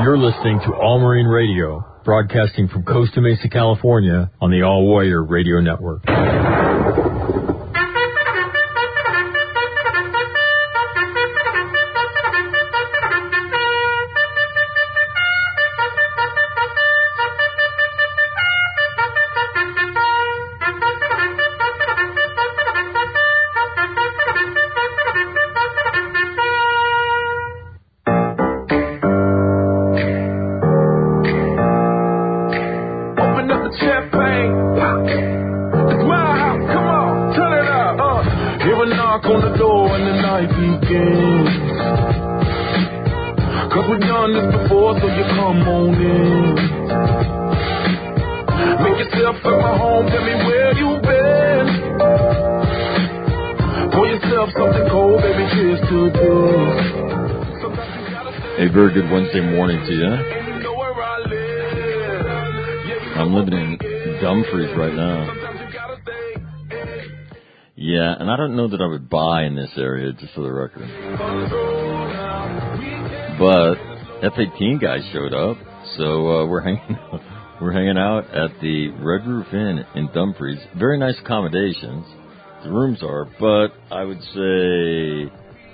You're listening to All Marine Radio, broadcasting from Costa Mesa, California, on the All Warrior Radio Network. Very good Wednesday morning to you. I'm living in Dumfries right now. Yeah, and I don't know that I would buy in this area, just for the record. But F-18 guys showed up, so we're hanging out at the Red Roof Inn in Dumfries. Very nice accommodations, the rooms are, but I would say,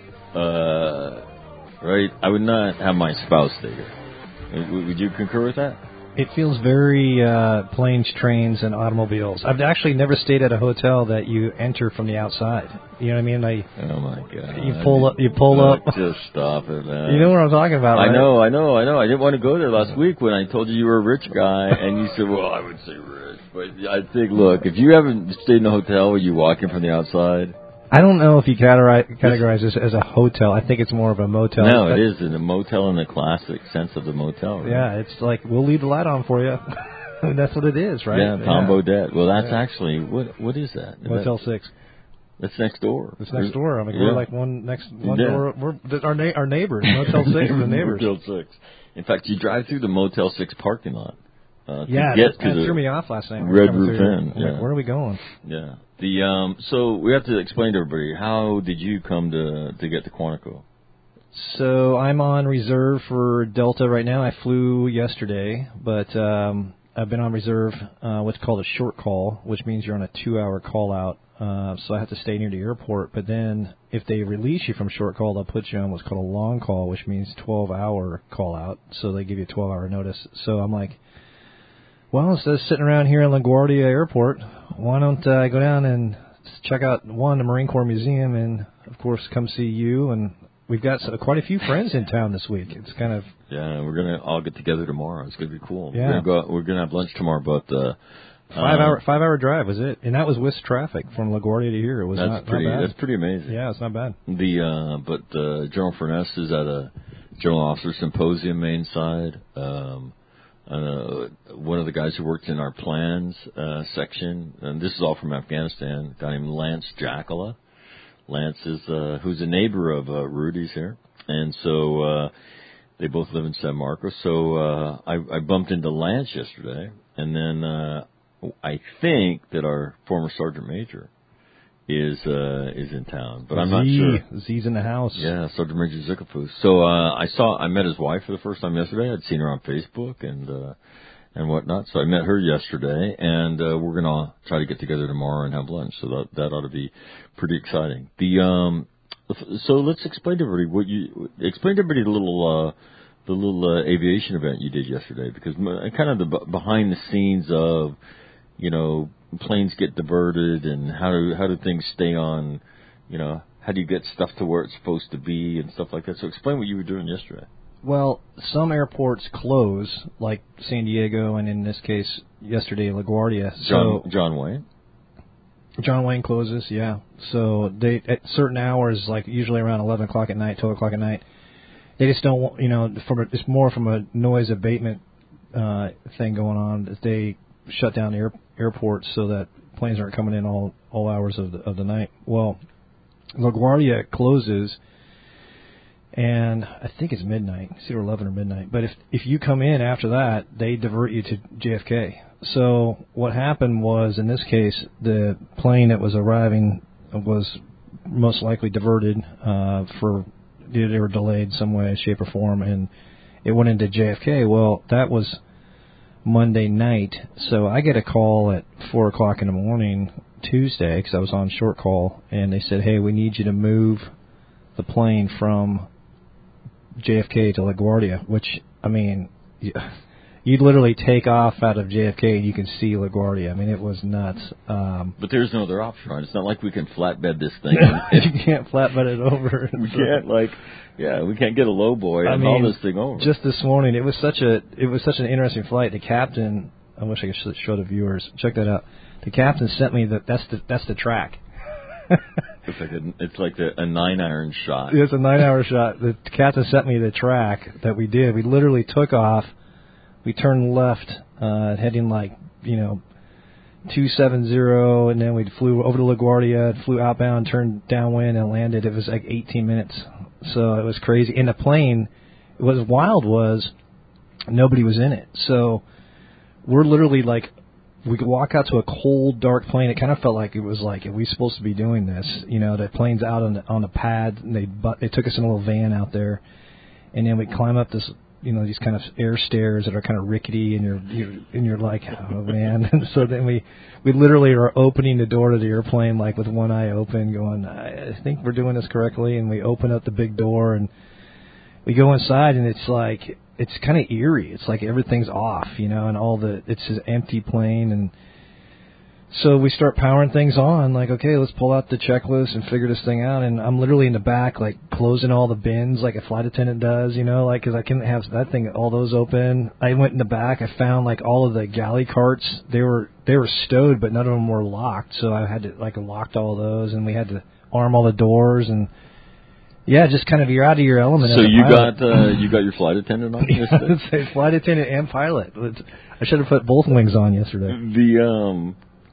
right, I would not have my spouse stay here. Would you concur with that? It feels very planes, trains, and automobiles. I've actually never stayed at a hotel that you enter from the outside. You know what I mean? Like, oh my God! You pull up. Just stop it, man. You know what I'm talking about, right? I know. I didn't want to go there last week when I told you were a rich guy, and you said, "Well, I would say rich," but I think, look, if you haven't stayed in a hotel where you walk in from the outside. I don't know if you categorize this as a hotel. I think it's more of a motel. No, it is a motel in the classic sense of the motel. Right? Yeah, it's like, we'll leave the light on for you. That's what it is, right? Yeah, Tom Bodette. Well, that's actually, what is that? Motel 6. That's next door. It's next door. I mean, we're like one door. We're our neighbors. Motel 6 are the neighbors. Motel 6. In fact, you drive through the Motel 6 parking lot. That threw me off last night. Red Roof Inn. Yeah. Like, where are we going? Yeah. So we have to explain to everybody, how did you come to get to Quantico? So I'm on reserve for Delta right now. I flew yesterday, but I've been on reserve, what's called a short call, which means you're on a 2-hour call out. So I have to stay near the airport. But then if they release you from short call, they'll put you on what's called a long call, which means 12-hour call out. So they give you a 12-hour notice. So I'm like, well, instead of sitting around here in LaGuardia Airport, why don't I go down and check out, the Marine Corps Museum, and, of course, come see you. And we've got quite a few friends in town this week. It's kind of... Yeah, we're going to all get together tomorrow. It's going to be cool. Yeah. We're going to have lunch tomorrow, but... 5-hour drive, was it? And that was with traffic from LaGuardia to here. It was not bad. That's pretty amazing. Yeah, it's not bad. But General Furness is at a General Officer Symposium main side. One of the guys who worked in our plans section, and this is all from Afghanistan, a guy named Lance Jackala. Lance is who's a neighbor of Rudy's here, and so they both live in San Marcos. So I bumped into Lance yesterday, and then I think that our former Sergeant Major is in town, but I'm not sure. Z's in the house. Yeah, Sergeant Major Zickafoos. So I met his wife for the first time yesterday. I'd seen her on Facebook and whatnot. So I met her yesterday, and we're gonna try to get together tomorrow and have lunch. So that ought to be pretty exciting. So let's explain to everybody the little aviation event you did yesterday, because kind of the behind the scenes of, planes get diverted, and how do things stay on, how do you get stuff to where it's supposed to be and stuff like that. So explain what you were doing yesterday. Well, some airports close, like San Diego, and in this case, yesterday, LaGuardia. John Wayne. John Wayne closes, yeah. So they, at certain hours, like usually around 11 o'clock at night, 12 o'clock at night, they just don't want, it's more from a noise abatement thing going on. They shut down the airports so that planes aren't coming in all hours of the night. Well, LaGuardia closes, and I think it's midnight. It's either 11 or midnight. But if you come in after that, they divert you to JFK. So what happened was, in this case, the plane that was arriving was most likely diverted they were delayed some way, shape, or form, and it went into JFK. Well, that was Monday night, so I get a call at 4 o'clock in the morning Tuesday because I was on short call, and they said, hey, we need you to move the plane from JFK to LaGuardia, which, I mean, you'd literally take off out of JFK and you can see LaGuardia. I mean, it was nuts. But there's no other option, right? It's not like we can flatbed this thing. You can't flatbed it over. We can't, we can't get a low boy and haul this thing over. Just this morning, it was such an interesting flight. The captain, I wish I could show the viewers. Check that out. The captain sent me that's the track. It's like a 9-iron shot. It's a 9-hour shot. The captain sent me the track that we did. We literally took off. We turned left, heading 270, and then we flew over to LaGuardia, flew outbound, turned downwind, and landed. It was like 18 minutes. So it was crazy. In the plane, what was wild was nobody was in it. So we're literally we could walk out to a cold, dark plane. It kind of felt like it was are we supposed to be doing this? The plane's out on the pad, and they took us in a little van out there, and then we climb up this, these kind of air stairs that are kind of rickety, and you're like, oh man. And so then we literally are opening the door to the airplane with one eye open, going, I think we're doing this correctly. And we open up the big door and we go inside, and it's kind of eerie. It's like everything's off, and it's an empty plane. And so we start powering things on, okay, let's pull out the checklist and figure this thing out. And I'm literally in the back, closing all the bins like a flight attendant does, because I couldn't have that thing, all those open. I went in the back. I found all of the galley carts. They were stowed, but none of them were locked. So I had to locked all of those, and we had to arm all the doors. And yeah, just kind of you're out of your element. So you got your flight attendant on yesterday? It's a flight attendant and pilot. I should have put both wings on yesterday.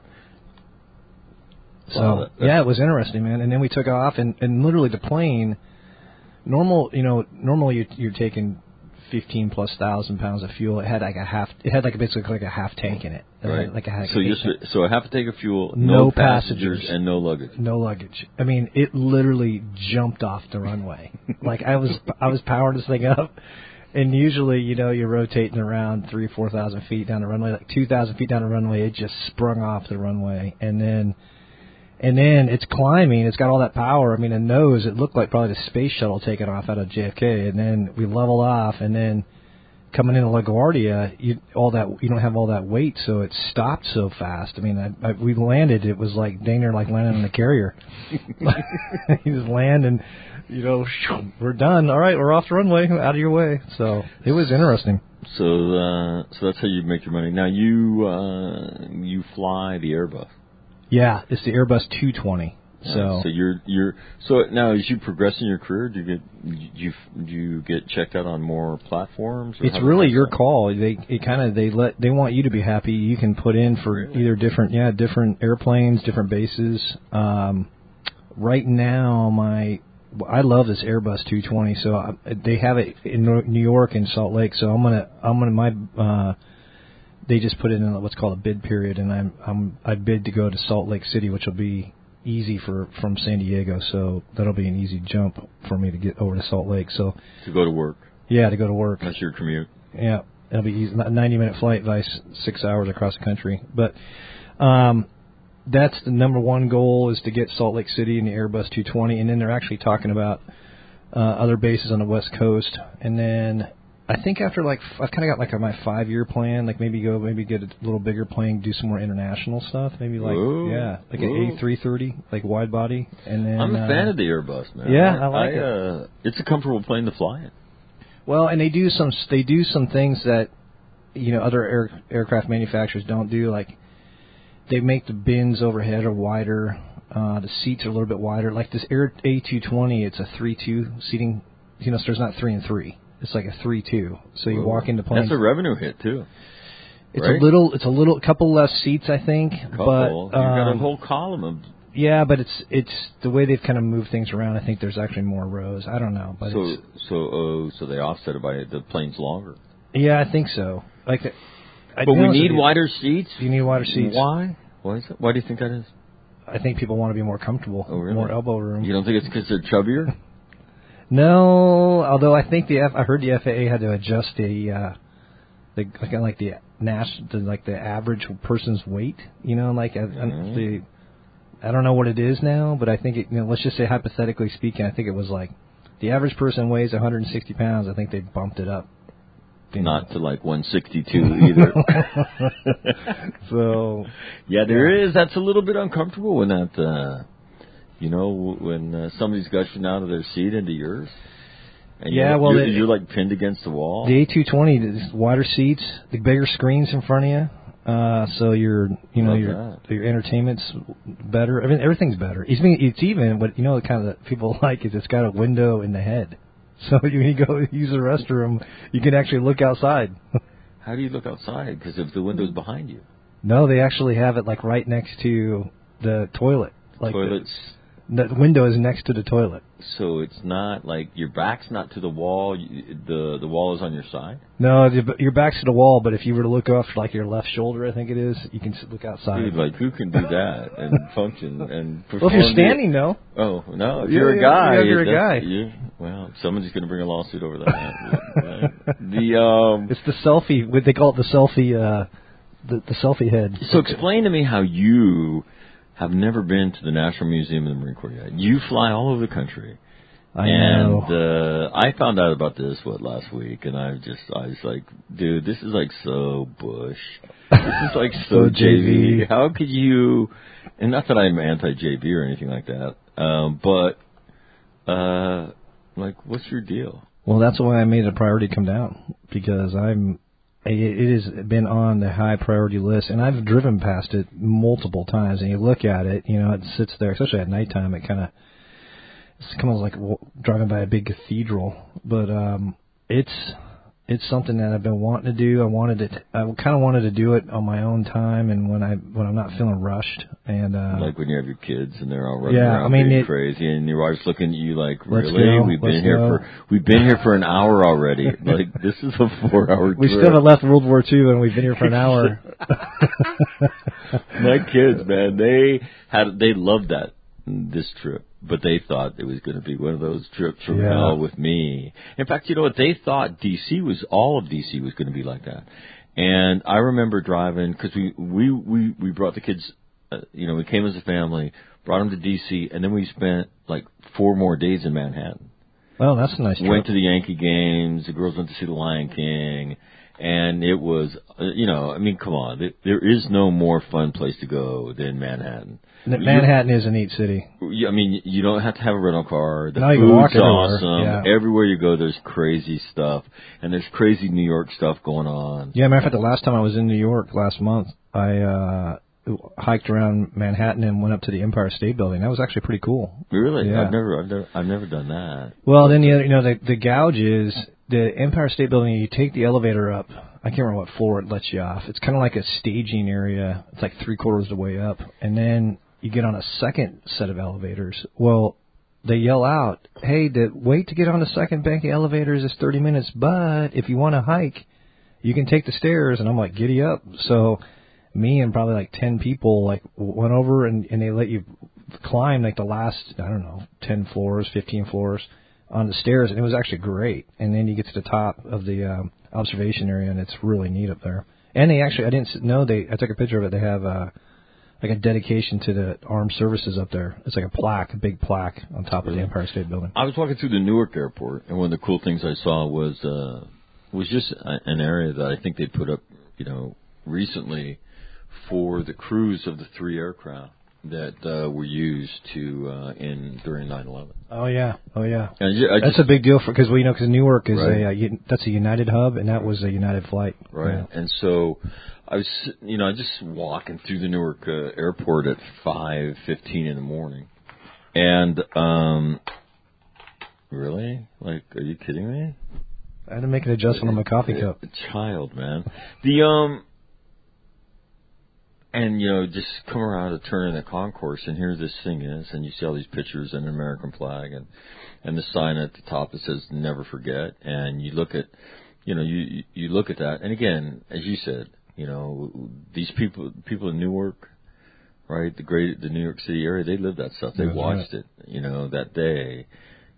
So yeah, it was interesting, man. And then we took off, and literally the plane, normally you're taking 15,000+ pounds of fuel. It had basically a half tank in it. Right. So a half a tank of fuel, no passengers, and no luggage. No luggage. I mean, it literally jumped off the runway. I was powering this thing up. And usually, you're rotating around 3,000 or 4,000 feet down the runway. 2,000 feet down the runway, it just sprung off the runway. And then it's climbing. It's got all that power. I mean, the nose, it looked like probably the space shuttle taking off out of JFK. And then we level off, and then coming into LaGuardia, you don't have all that weight, so it stopped so fast. I mean, we landed. It was like dang near like landing on a carrier. You just land and we're done. All right, we're off the runway. Out of your way. So it was interesting. So that's how you make your money. Now you fly the Airbus. Yeah, it's the Airbus 220. So so now as you progress in your career, do you get checked out on more platforms? It's really your call. They want you to be happy. You can put in for either different airplanes, different bases. Right now, I love this Airbus 220. So they have it in New York and Salt Lake. So they just put it in what's called a bid period, and I bid to go to Salt Lake City, which will be easy from San Diego. So that'll be an easy jump for me to get over to Salt Lake. So to go to work. Yeah, to go to work. That's your commute. Yeah, it'll be easy. 90-minute flight, vice 6 hours across the country. But that's the number one goal, is to get Salt Lake City in the Airbus 220, and then they're actually talking about other bases on the West Coast, and then I think after I've kind of got my 5-year plan, maybe get a little bigger plane, do some more international stuff, maybe an A330, wide body, and then I'm a fan of the Airbus, man. Yeah, I like it. It's a comfortable plane to fly in. Well, and they do some things that other aircraft manufacturers don't do, they make the bins overhead are wider, the seats are a little bit wider. Like this A220, it's a 3-2 seating, so there's not 3 and 3. It's like a 3-2. So you walk into planes. That's a revenue hit too. It's right? a little couple less seats, I think. But you've got a whole column of. Yeah, but it's the way they've kind of moved things around. I think there's actually more rows. I don't know, but so they offset it by the plane's longer. Yeah, I think so. But we need wider seats. You need wider seats. Why? Why is it? Why do you think that is? I think people want to be more comfortable, more elbow room. You don't think it's because they're chubbier? No, although I think I heard the FAA had to adjust the average person's weight. You know, like I don't know what it is now, but I think let's just say hypothetically speaking, I think it was like the average person weighs 160 pounds. I think they bumped it up. Not to like 162 either. So yeah, there is. That's a little bit uncomfortable when that. When somebody's gushing out of their seat into yours. And you're like pinned against the wall. The A220, the wider seats, the bigger screens in front of you. So your entertainment's better. I mean, everything's better. It's even what the kind of that people like is it's got a window in the head. So when you go use the restroom, you can actually look outside. How do you look outside? Because if the window's behind you. No, they actually have it like right next to the toilet. Like toilets. The window is next to the toilet. So it's not like your back's not to the wall. The wall is on your side. No, your back's to the wall. But if you were to look off like your left shoulder, I think it is, you can look outside. Dude, like who can do that and function and perform? Well, if you're standing, no. Oh no, if you're a guy, you're a guy. Well, somebody's going to bring a lawsuit over that. It's the selfie. They call it the selfie. The selfie head. So explain to me how you have never been to the National Museum of the Marine Corps yet. You fly all over the country. I know. And I found out about this, last week, and I was like, dude, this is like so Bush. This is like so JV. How could you, and not that I'm anti-JV or anything like that, but, like, what's your deal? Well, that's why I made it a priority to come down, because it has been on the high priority list, and I've driven past it multiple times. And you look at it, it sits there, especially at nighttime. It's kind of like driving by a big cathedral. But it's something that I've been wanting to do. I kind of wanted to do it on my own time, and when I'm not feeling rushed. And like when you have your kids and they're all running around being crazy, and your wife's looking at you like, really? We've been here for an hour already. Like, this is a 4-hour trip. We still haven't left World War II, and we've been here for an hour. My kids, man, they loved this trip, but they thought it was going to be one of those trips from hell with me. In fact, you know what? They thought all of DC was going to be like that. And I remember driving, because we brought the kids, we came as a family, brought them to DC, and then we spent like 4 more days in Manhattan. Oh, that's a nice trip. Went to the Yankee games, the girls went to see the Lion King, and it was, come on, there is no more fun place to go than Manhattan. Manhattan is a neat city. I mean, you don't have to have a rental car. The you can walk food's everywhere. awesome. Yeah. Everywhere you go, there's crazy stuff, and there's crazy New York stuff going on. Yeah, matter of fact, the last time I was in New York last month, I hiked around Manhattan and went up to the Empire State Building. That was actually pretty cool. Really? Yeah. I've never done that. Well, then the gouge is the Empire State Building. You take the elevator up. I can't remember what floor it lets you off. It's kind of like a staging area. It's like 3/4 of the way up, and then you get on a second set of elevators. Well, they yell out, "Hey, the wait to get on the second bank of elevators is 30 minutes, but if you want to hike, you can take the stairs." And I'm like, "Giddy up!" So me and probably like 10 people like went over, and they let you climb like the last 10 floors, 15 floors on the stairs, and it was actually great. And then you get to the top of the observation area, and it's really neat up there. And I didn't know I took a picture of it. They have like a dedication to the armed services up there. It's like a big plaque on top of the Empire State Building. I was walking through the Newark airport, and one of the cool things I saw was just an area that I think they put up, recently for the crews of the 3 aircraft that were used during 9/11. Oh yeah. And that's a big deal because Newark is that's a United hub, and that was a United flight. Right. Yeah. And so I was, just walking through the Newark airport at 5:15 in the morning, and really, like, are you kidding me? I had to make an adjustment on my coffee cup. Child, man. And, just come around a turn in the concourse, and here this thing is, and you see all these pictures and an American flag, and the sign at the top that says "Never Forget." And you look at, you look at that, and again, as you said, these people in Newark, right, the New York City area, they lived that stuff. They watched it, that day,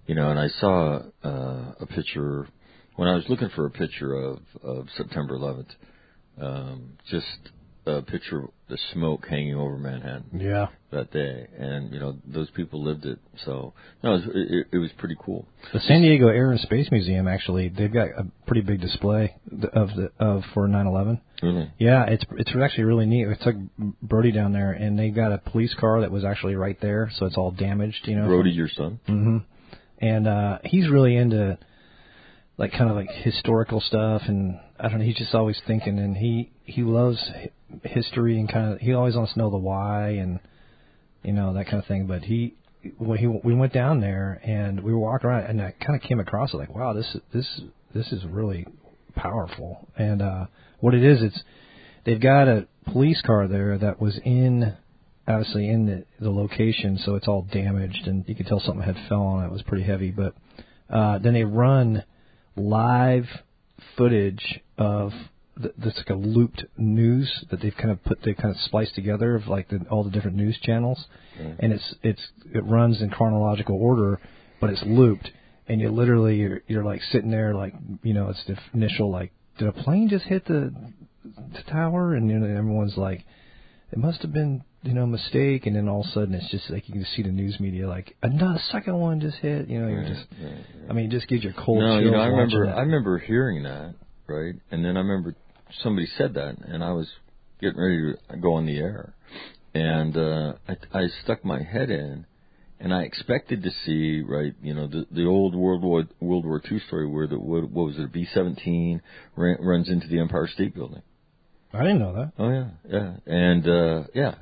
And I saw a picture when I was looking for a picture of September 11th. Just a picture of the smoke hanging over Manhattan. Yeah. That day, and those people lived it. So no, it was pretty cool. The San Diego Air and Space Museum, actually, they've got a pretty big display for 9/11. Really? Yeah, it's actually really neat. I took Brody down there, and they got a police car that was actually right there, so it's all damaged. Brody, your son. Mm-hmm. And he's really into kind of historical stuff, and I don't know. He's just always thinking, and he loves history, and he always wants to know the why and that kind of thing. But we went down there and we were walking around, and I kind of came across it wow, this is really powerful. And what it is, they've got a police car there that was obviously in the location, so it's all damaged, and you could tell something had fell on it. It was pretty heavy, but then they run live footage of that's like a looped news that they've kind of spliced together of all the different news channels, and it runs in chronological order, but it's looped, and you're sitting there it's the initial did a plane just hit the tower, and everyone's it must have been a mistake, and then all of a sudden it's just you can see the news media another second one just hit, you're just I mean it just gives you cold chills. I remember hearing that, right, and then I remember somebody said that, and I was getting ready to go on the air, and I stuck my head in, and I expected to see, right, the old World War II story where what was it, B-17 runs into the Empire State Building. I didn't know that. Oh yeah, and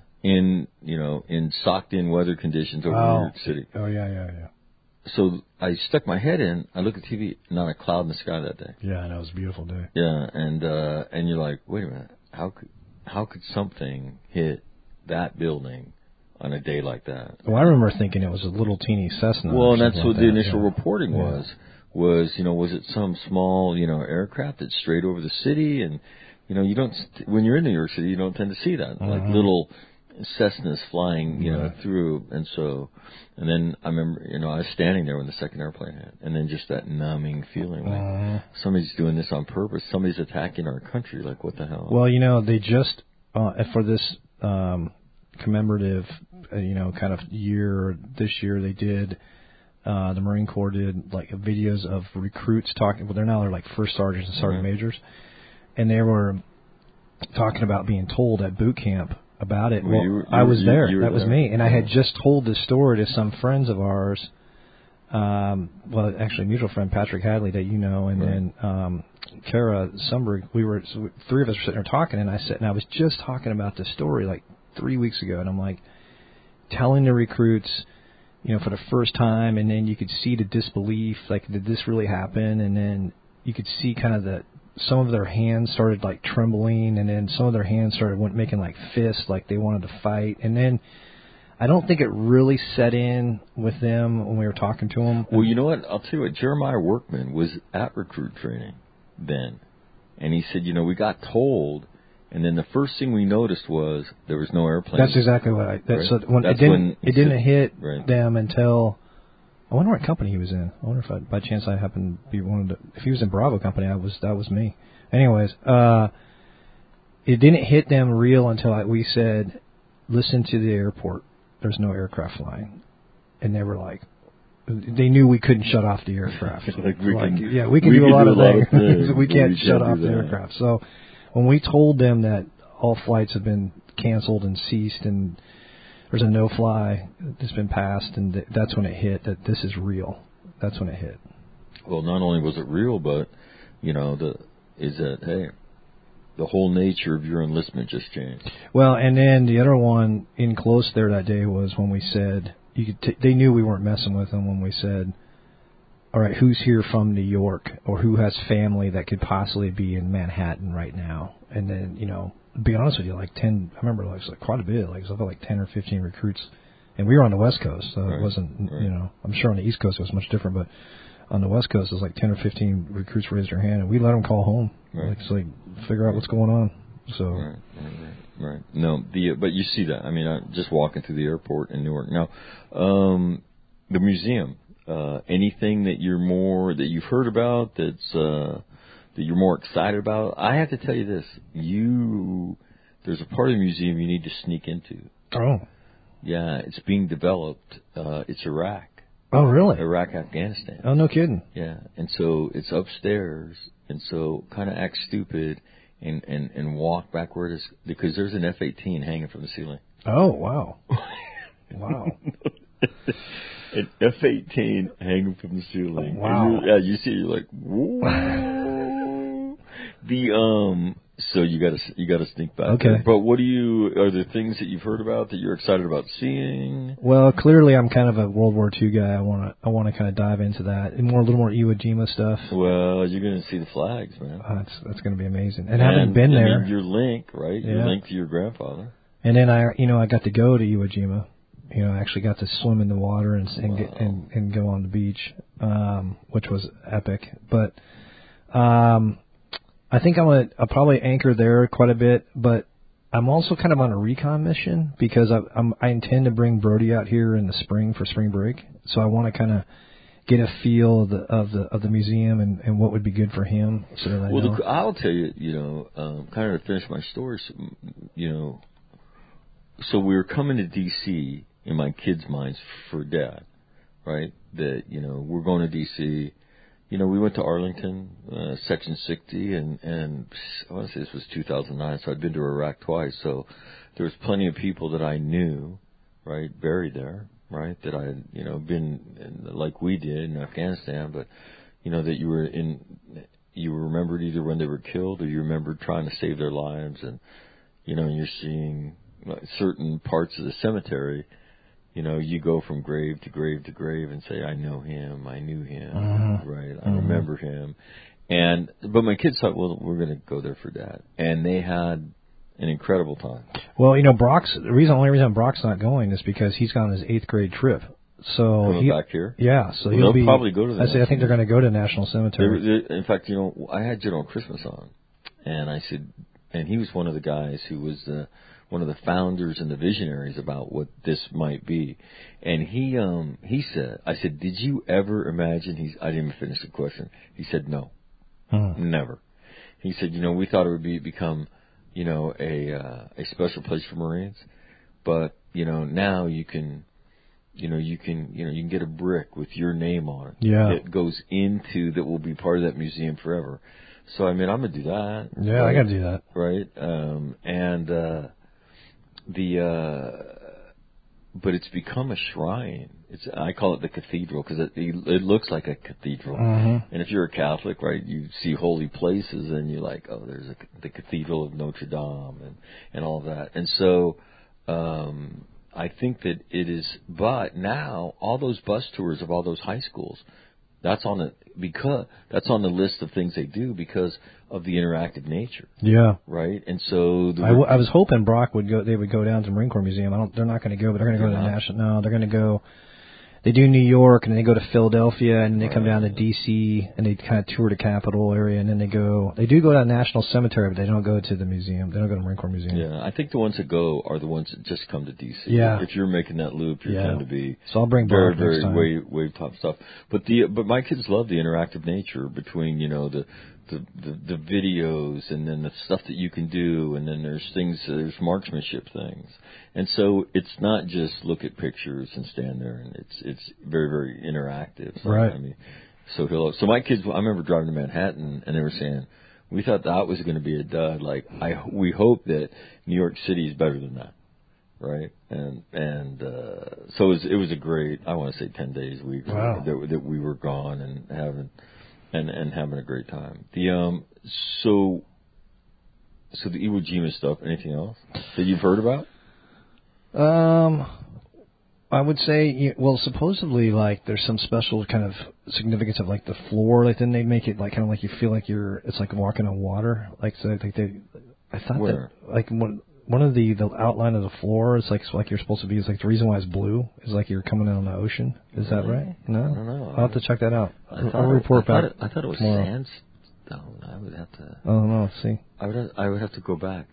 in socked-in weather conditions over New York City. Oh yeah. So I stuck my head in. I look at TV, not a cloud in the sky that day. Yeah, I know, it was a beautiful day. Yeah, and you're like, wait a minute, how could something hit that building on a day like that? Well, I remember thinking it was a little teeny Cessna. Well, and that's what the initial reporting was. Was it some small aircraft that strayed over the city, and you don't, when you're in New York City, you don't tend to see that, little Cessnas flying, through, and then I remember, I was standing there when the second airplane hit, and then just that numbing feeling, somebody's doing this on purpose, somebody's attacking our country, what the hell? Well, they just, for this commemorative, kind of year, this year they did, the Marine Corps did, videos of recruits talking, they're now first sergeants and sergeant majors, and they were talking about being told at boot camp about it. I was there. That was me. And I had just told this story to some friends of ours. Actually, a mutual friend, Patrick Hadley, that and then Kara Sumberg. Three of us were sitting there talking, and I was just talking about this story 3 weeks ago, and I'm telling the recruits, for the first time, and then you could see the disbelief, did this really happen? And then you could see kind of some of their hands started trembling, and then some of their hands started making fists, they wanted to fight. And then I don't think it really set in with them when we were talking to them. Well, you know what? I'll tell you what. Jeremiah Workman was at recruit training then, and he said, we got told, and then the first thing we noticed was there was no airplane. That's exactly what it didn't hit them until. I wonder what company he was in. I wonder if by chance I happened to be if he was in Bravo Company, that was me. Anyways, it didn't hit them real until we said, listen to the airport. There's no aircraft flying. And they were they knew we couldn't shut off the aircraft. We can do a lot of things. We can't shut off the aircraft. So when we told them that all flights have been canceled and ceased, and there's a no-fly that's been passed, and that's when it hit that this is real. That's when it hit. Well, not only was it real, but the whole nature of your enlistment just changed. Well, and then the other one in close there that day was when we said they knew we weren't messing with them when we said, all right, who's here from New York, or who has family that could possibly be in Manhattan right now? And then to be honest with you, 10. I remember it was quite a bit. It was 10 or 15 recruits, and we were on the West Coast, so it wasn't. I'm sure on the East Coast it was much different, but on the West Coast it was 10 or 15 recruits raised their hand, and we let them call home, figure out what's going on. So. Right. No, but you see that. I mean, just walking through the airport in Newark now, the museum. anything that you've heard about that you're more excited about? I have to tell you this: there's a part of the museum you need to sneak into. Oh. Yeah, it's being developed. It's Iraq. Oh, really? Iraq, Afghanistan. Oh, no kidding. Yeah, and so it's upstairs, and so kind of act stupid and walk backwards because there's an F-18 hanging from the ceiling. Oh, wow. Wow. An F-18 hanging from the ceiling. Wow. You see it, you're like, whoa. So you gotta sneak back. Okay. There. But are there things that you've heard about that you're excited about seeing? Well, clearly I'm kind of a World War II guy. I want to kind of dive into that and a little more Iwo Jima stuff. Well, you're gonna see the flags, man. That's gonna be amazing. And having been there, your link, right? Yeah. Your link to your grandfather. And then I got to go to Iwo Jima. I actually got to swim in the water and go on the beach, which was epic. But I think I'll probably anchor there quite a bit. But I'm also kind of on a recon mission because I intend to bring Brody out here in the spring for spring break. So I want to kind of get a feel of the museum and what would be good for him. So that I know. I'll tell you, kind of to finish my story, so we were coming to D.C. in my kids' minds for Dad, right? That, we're going to D.C. We went to Arlington, Section 60, and I want to say this was 2009, so I'd been to Iraq twice. So there was plenty of people that I knew, right, buried there, right, that I had, been like we did in Afghanistan, but, that you remembered either when they were killed or you remembered trying to save their lives. And, you're seeing certain parts of the cemetery. You go from grave to grave to grave and say, I know him, I knew him, right? I remember him. But my kids thought, well, we're going to go there for Dad. And they had an incredible time. Well, the only reason Brock's not going is because he's gone on his 8th grade trip. So Coming back here? Yeah, so they'll probably go to the I think they're going to go to National Cemetery. In fact, I had General Christmas on, and I said, and he was one of the guys who was one of the founders and the visionaries about what this might be. And he said, I said, did you ever imagine I didn't even finish the question. He said, no, never. He said, we thought it would become, a special place for Marines, but, now you can get a brick with your name on it. Yeah. That will be part of that museum forever. So, I'm going to do that. Yeah, right? I got to do that. Right. But it's become a shrine. I call it the cathedral because it looks like a cathedral. Mm-hmm. And if you're a Catholic, right, you see holy places and you're like, oh, there's the Cathedral of Notre Dame and all that. And so, I think that it is, but now all those bus tours of all those high schools, that's on the list of things they do because of the interactive nature. Yeah. Right. And so I was hoping Brock would go. They would go down to the Marine Corps Museum. They're not going to go, but they're going to go to the National. No, they're going to go. They do New York, and then they go to Philadelphia, and then they come down to D.C., and they kind of tour the Capitol area, and then they do go to National Cemetery, but they don't go to the museum. They don't go to the Marine Corps Museum. Yeah, I think the ones that go are the ones that just come to D.C. Yeah. If you're making that loop, you're going to be so I'll bring very, Brock next time. very wave top stuff. But my kids love the interactive nature between, the videos and then the stuff that you can do, and then there's marksmanship things. And so it's not just look at pictures and stand there, and it's very, very interactive. So, right. So my kids, I remember driving to Manhattan, and they were saying, we thought that was going to be a dud. Like, we hope that New York City is better than that. Right. So it was a great, I want to say 10 days a week that we were gone and having a great time. So the Iwo Jima stuff, anything else that you've heard about? I would say, supposedly, like, there's some special kind of significance of, like, the floor. Like, then they make it, like, kind of like you feel like it's like walking on water. Like, so, I thought Where? that, like, one of the outline of the floor is like you're supposed to be, is like the reason why it's blue is like you're coming out on the ocean. Is that right? No? I don't know. I'll have to check that out. I'll report back. I thought it was tomorrow. sandstone. I would have to. I don't know. Let's see. I would have to go back.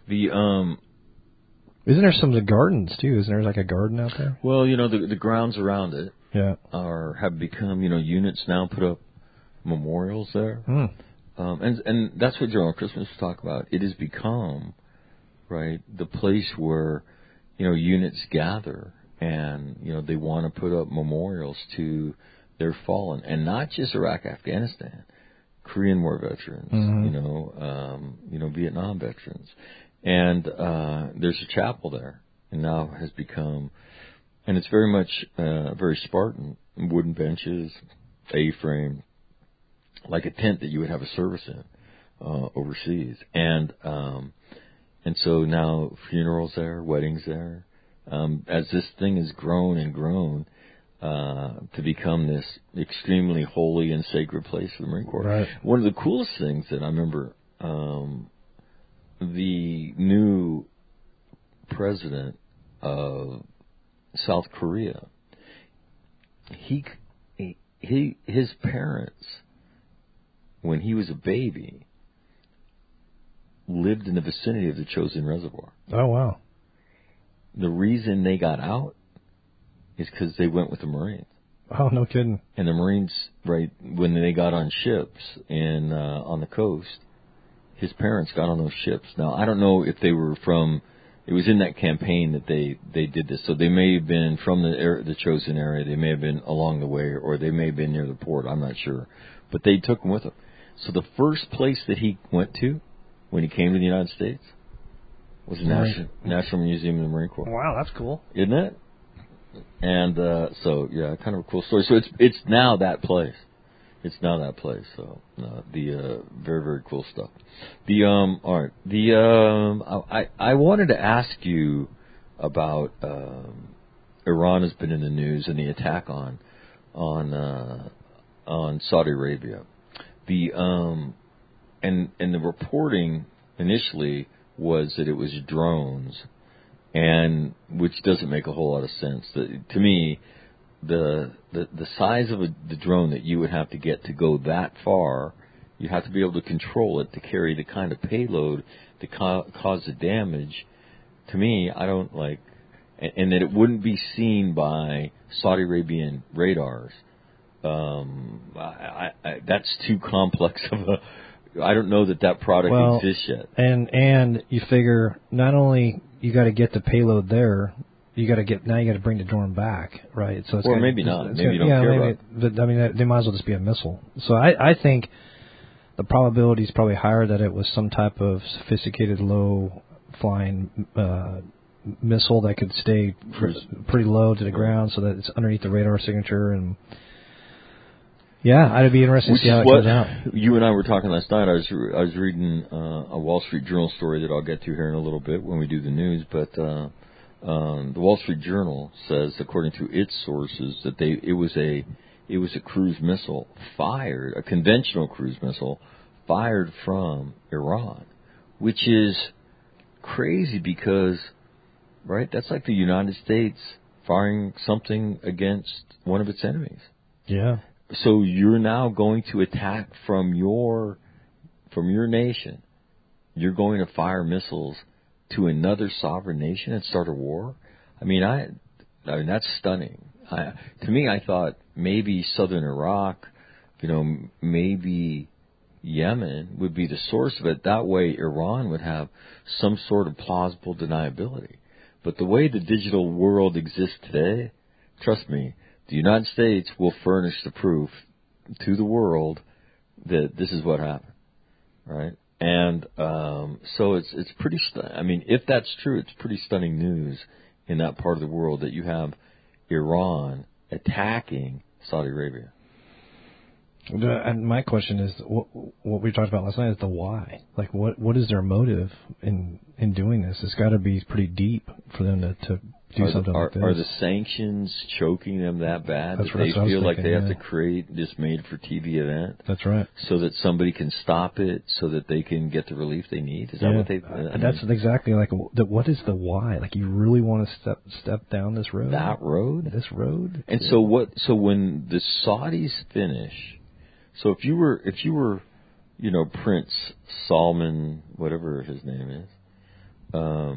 Isn't there some of the gardens too? Isn't there like a garden out there? Well, the grounds around it, have become, units now put up memorials there. And that's what General Christmas talk about. It has become, right, the place where, units gather and, they want to put up memorials to their fallen, and not just Iraq, Afghanistan, Korean War veterans, Vietnam veterans. And there's a chapel there, and now has become, and it's very much very Spartan, wooden benches, A-frame, like a tent that you would have a service in overseas. And so now funerals there, weddings there. As this thing has grown and grown to become this extremely holy and sacred place for the Marine Corps. Right. One of the coolest things that I remember, the new president of South Korea, his parents, when he was a baby, lived in the vicinity of the Chosin Reservoir. Oh, wow. The reason they got out is because they went with the Marines. Oh, no kidding. And the Marines, right, when they got on ships on the coast, his parents got on those ships. Now, I don't know if they were it was in that campaign that they did this. So they may have been from the Chosin area. They may have been along the way, or they may have been near the port. I'm not sure. But they took him with them. So the first place that he went to when he came to the United States was the National Museum of the Marine Corps. Wow, that's cool. Isn't it? And so, yeah, kind of a cool story. So it's now that place. It's now that place. So very, very cool stuff. All right. I wanted to ask you about Iran has been in the news and the attack on Saudi Arabia. And the reporting initially was that it was drones, and which doesn't make a whole lot of sense. To me, the size of the drone that you would have to get to go that far, you have to be able to control it to carry the kind of payload to cause the damage. To me, I don't like, and that it wouldn't be seen by Saudi Arabian radars. That's too complex of a. I don't know that product exists yet. And you figure not only you got to get the payload there, you got to bring the drone back, right? So maybe not. Maybe you don't care about it. But I mean, they might as well just be a missile. So I think the probability is probably higher that it was some type of sophisticated low flying missile that could stay pretty low to the ground, so that it's underneath the radar signature. And yeah, it'd be interesting to see how it goes out. You and I were talking last night. I was reading a Wall Street Journal story that I'll get to here in a little bit when we do the news. But the Wall Street Journal says, according to its sources, that it was a cruise missile fired, a conventional cruise missile fired from Iran, which is crazy because, right, that's like the United States firing something against one of its enemies. Yeah. So you're now going to attack from your nation. You're going to fire missiles to another sovereign nation and start a war. I mean that's stunning. To me, I thought maybe southern Iraq, maybe Yemen would be the source of it. That way, Iran would have some sort of plausible deniability. But the way the digital world exists today, trust me, the United States will furnish the proof to the world that this is what happened, right? And so it's pretty. I mean, if that's true, it's pretty stunning news in that part of the world that you have Iran attacking Saudi Arabia. And my question is, what we talked about last night is the why. Like, what is their motive in doing this? It's got to be pretty deep for them to do something like this. Are the sanctions choking them that bad that they feel like they have to create this made-for-TV event? That's right. So that somebody can stop it, so that they can get the relief they need? Is that what they... That's exactly like, what is the why? Like, you really want to step down this road? That road? This road? And so when the Saudis finish... So if you were, Prince Salman, whatever his name is,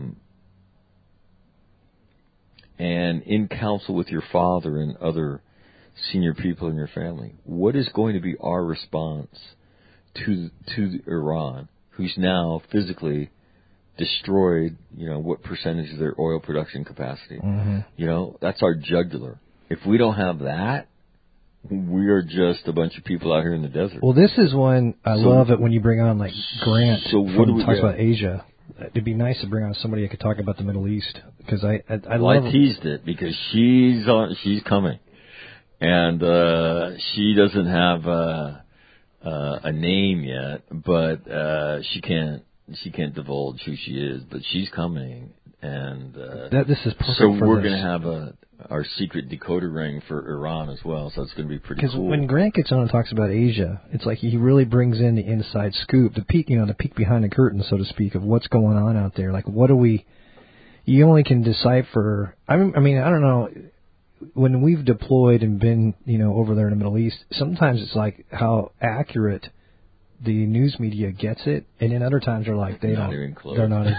and in council with your father and other senior people in your family. What is going to be our response to Iran, who's now physically destroyed, what percentage of their oil production capacity? Mm-hmm. That's our jugular. If we don't have that, we are just a bunch of people out here in the desert. Well, this is when I love it when you bring on like Grant talks about Asia. It'd be nice to bring on somebody that could talk about the Middle East because I teased it because she's coming, and she doesn't have a name yet, but she can't divulge who she is, but she's coming, and this is perfect. So we're going to have our secret decoder ring for Iran as well, so it's going to be pretty cool. Because when Grant gets on and talks about Asia, it's like he really brings in the inside scoop, the peek behind the curtain, so to speak, of what's going on out there. Like, you only can decipher. I mean, I don't know. When we've deployed and been, over there in the Middle East, sometimes it's like how accurate the news media gets it, and then other times they're like they're not even close.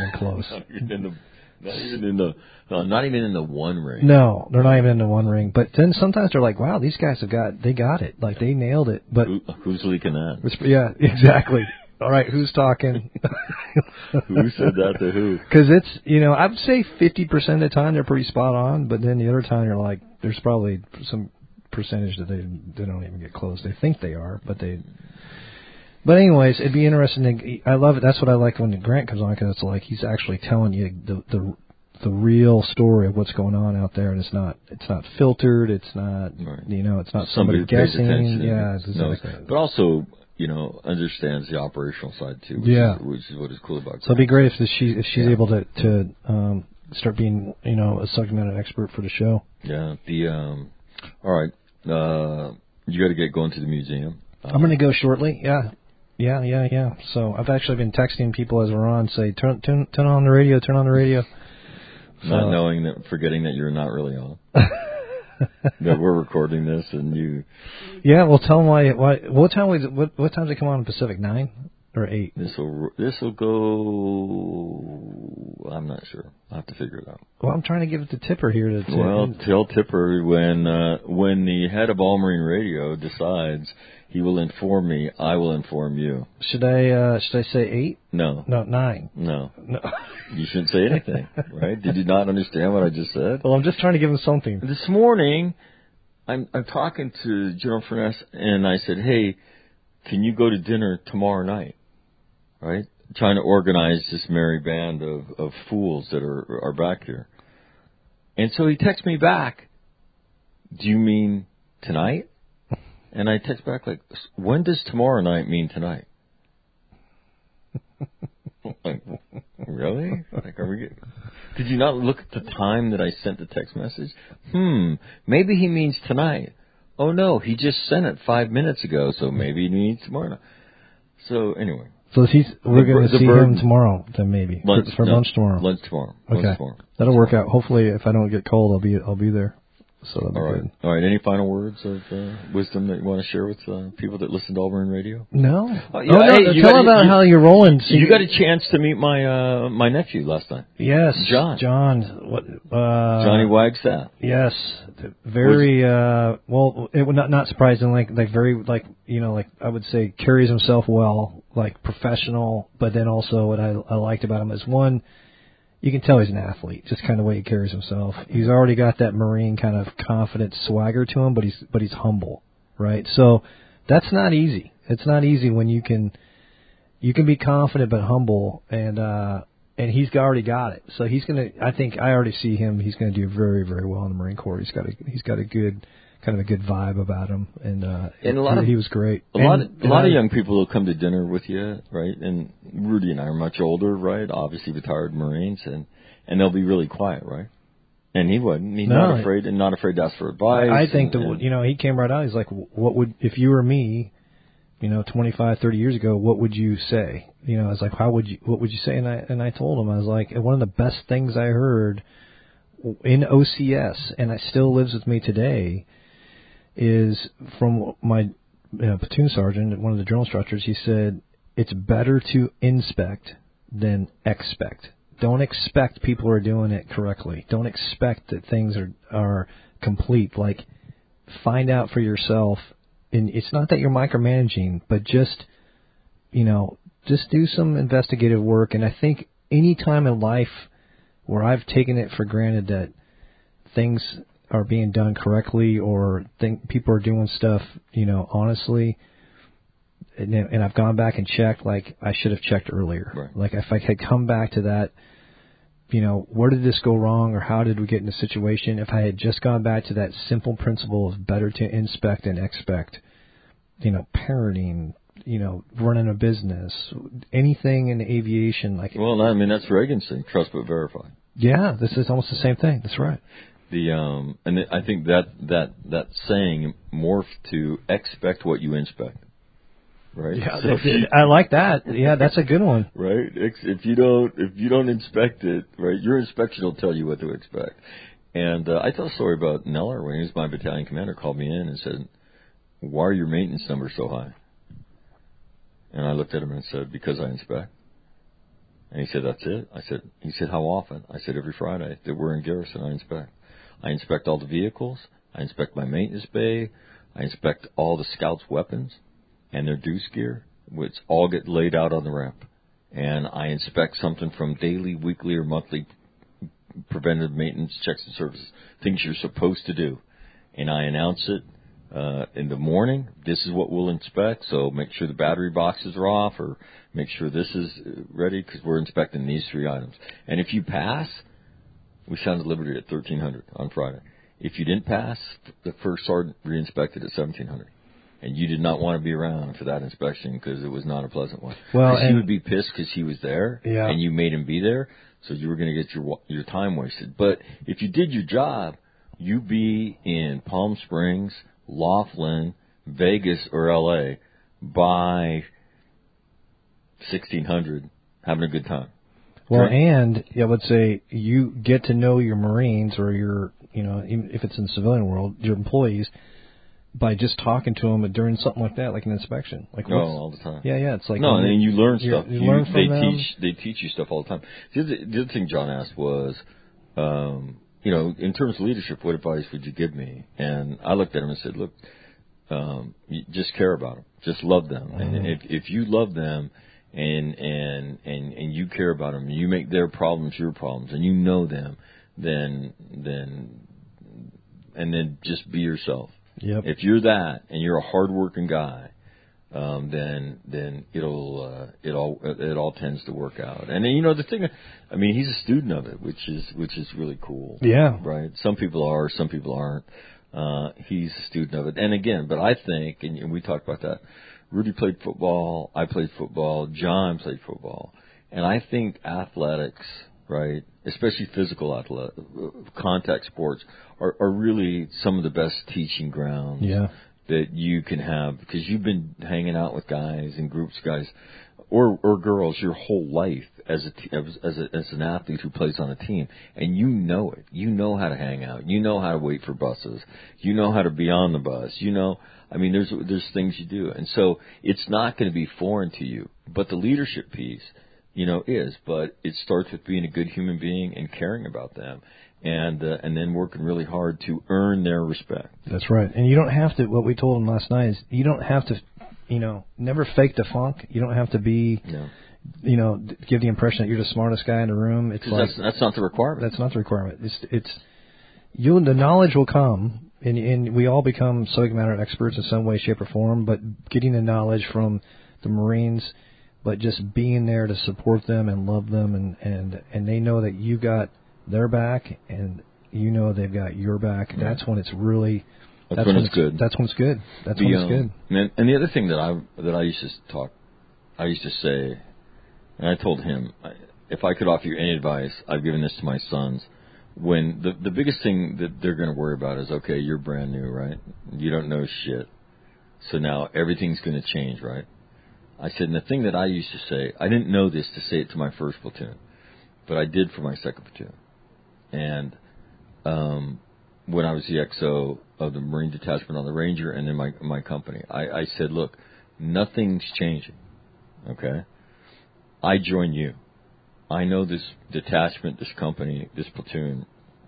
Not even in the one ring. No, they're not even in the one ring. But then sometimes they're like, wow, these guys they got it. Like, they nailed it. But who's leaking that? Yeah, exactly. All right, who's talking? Who said that to who? Because it's, I would say 50% of the time they're pretty spot on, but then the other time you're like, there's probably some percentage that they don't even get close. They think they are, but they... But anyways, it'd be interesting. I love it. That's what I like when Grant comes on, because it's like he's actually telling you the real story of what's going on out there, and it's not filtered. It's not it's not somebody guessing. Yeah, exactly. But also, understands the operational side too. Which is what is cool about Grant. So it'd be great if she's able to start being a subject matter expert for the show. Yeah. All right. You got to get going to the museum. I'm going to go shortly. Yeah. So I've actually been texting people as we're on, say, turn on the radio, turn on the radio. Not knowing forgetting that you're not really on. That we're recording this and you. Yeah, well, tell them why. What time does it come on in Pacific? 9 or 8? This will go. I'm not sure. I'll have to figure it out. Well, I'm trying to give it to Tipper here. Tell Tipper when the head of All Marine Radio decides. He will inform me. I will inform you. Should I say 8? No. No, 9. No. You shouldn't say anything, right? Did you not understand what I just said? Well, I'm just trying to give him something. This morning, I'm talking to General Furness, and I said, "Hey, can you go to dinner tomorrow night?" Right? Trying to organize this merry band of fools that are back here. And so he texts me back. Do you mean tonight? And I text back like, when does tomorrow night mean tonight? Like, really? Like, did you not look at the time that I sent the text message? Maybe he means tonight. Oh no, he just sent it 5 minutes ago, so maybe he means tomorrow night. So anyway. So we're going to see him tomorrow, then maybe lunch tomorrow. Lunch tomorrow. Okay, lunch tomorrow. That'll work out. Hopefully, if I don't get cold, I'll be there. So that'll be good. All right. Any final words of wisdom that you want to share with people that listen to All Marine Radio? No. Tell about how you're rolling. You got a chance to meet my nephew last night. Yes, John. Johnny Wagstaff. Yes, very well. It would not surprising. Like very I would say carries himself well, like professional. But then also what I liked about him is one. You can tell he's an athlete, just kind of the way he carries himself. He's already got that Marine kind of confident swagger to him, but he's humble, right? So that's not easy. It's not easy when you can be confident but humble, and he's already got it. So I think I already see him. He's gonna do very, very well in the Marine Corps. He's got a good kind of a good vibe about him, and he was great. A lot of young people will come to dinner with you, right? And Rudy and I are much older, right? Obviously retired Marines, and they'll be really quiet, right? And he wouldn't. He's not afraid to ask for advice. I think he came right out. He's like, if you were me, 25, 30 years ago, what would you say? I was like, what would you say? And I told him, I was like, one of the best things I heard in OCS, and it still lives with me today, is from my platoon sergeant, one of the drill instructors. He said, it's better to inspect than expect. Don't expect people are doing it correctly. Don't expect that things are complete. Like, find out for yourself. And it's not that you're micromanaging, but just do some investigative work. And I think any time in life where I've taken it for granted that things are being done correctly or think people are doing stuff, honestly, and I've gone back and checked, like I should have checked earlier. Right. Like if I had come back to that, where did this go wrong or how did we get in this situation? If I had just gone back to that simple principle of better to inspect and expect, parenting, running a business, anything in aviation. Well, I mean, that's Reagan's thing, trust but verify. Yeah, this is almost the same thing. That's right. I think that saying morphed to expect what you inspect. Right. Yeah, I like that. Yeah, that's a good one. Right. If you don't inspect it, right, your inspection will tell you what to expect. And I tell a story about Neller when he was my battalion commander. Called me in and said, "Why are your maintenance numbers so high?" And I looked at him and said, "Because I inspect." And he said, "That's it?" He said, "How often?" I said, "Every Friday that we're in garrison, I inspect. I inspect all the vehicles. I inspect my maintenance bay. I inspect all the scouts' weapons and their deuce gear, which all get laid out on the ramp. And I inspect something from daily, weekly, or monthly preventive maintenance checks and services, things you're supposed to do. And I announce it in the morning. This is what we'll inspect, so make sure the battery boxes are off or make sure this is ready because we're inspecting these 3 items. And if you pass, we sounded Liberty at 1300 on Friday. If you didn't pass, the first sergeant re-inspected at 1700. And you did not want to be around for that inspection because it was not a pleasant one. Well, he would be pissed because he was there, and you made him be there, so you were going to get your time wasted. But if you did your job, you'd be in Palm Springs, Laughlin, Vegas, or L.A. by 1600, having a good time. Well, right? And I would say you get to know your Marines or your, even if it's in the civilian world, your employees, by just talking to them during something like that, like an inspection. All the time. Yeah, it's like... No, and you learn stuff. You learn from them. They teach you stuff all the time. The other thing John asked was, in terms of leadership, what advice would you give me? And I looked at him and said, look, you just care about them. Just love them. Mm-hmm. And if you love them and you care about them, and you make their problems your problems, and you know them, then just be yourself. Yep. If you're that and you're a hardworking guy, then it all tends to work out. And then, the thing, I mean, he's a student of it, which is really cool. Yeah. Right. Some people are, some people aren't. He's a student of it. And again, but I think, and we talked about that. Rudy played football. I played football. John played football. And I think athletics, right, especially physical contact sports, are really some of the best teaching grounds that you can have, because you've been hanging out with guys and groups of guys or girls your whole life as an athlete who plays on a team, and you know it. You know how to hang out. You know how to wait for buses. You know how to be on the bus. There's things you do, and so it's not going to be foreign to you. But the leadership piece, but it starts with being a good human being and caring about them. And then working really hard to earn their respect. That's right. And you don't have to, what we told them last night is you don't have to, never fake the funk. You don't have to be, give the impression that you're the smartest guy in the room. It's like, that's not the requirement. That's not the requirement. The knowledge will come, and we all become subject matter experts in some way, shape, or form, but getting the knowledge from the Marines, but just being there to support them and love them, and they know that you got their back, and they've got your back. Yeah. That's when it's really. That's when it's good. That's when it's good. That's when it's good. And the other thing that I used to say, and I told him, if I could offer you any advice, I've given this to my sons. When the biggest thing that they're going to worry about is, okay, you're brand new, right? You don't know shit, so now everything's going to change, right? I said, and the thing that I used to say, I didn't know this to say it to my first platoon, but I did for my second platoon. And when I was the XO of the Marine Detachment on the Ranger and then my company, I said, look, nothing's changing, okay? I join you. I know this detachment, this company, this platoon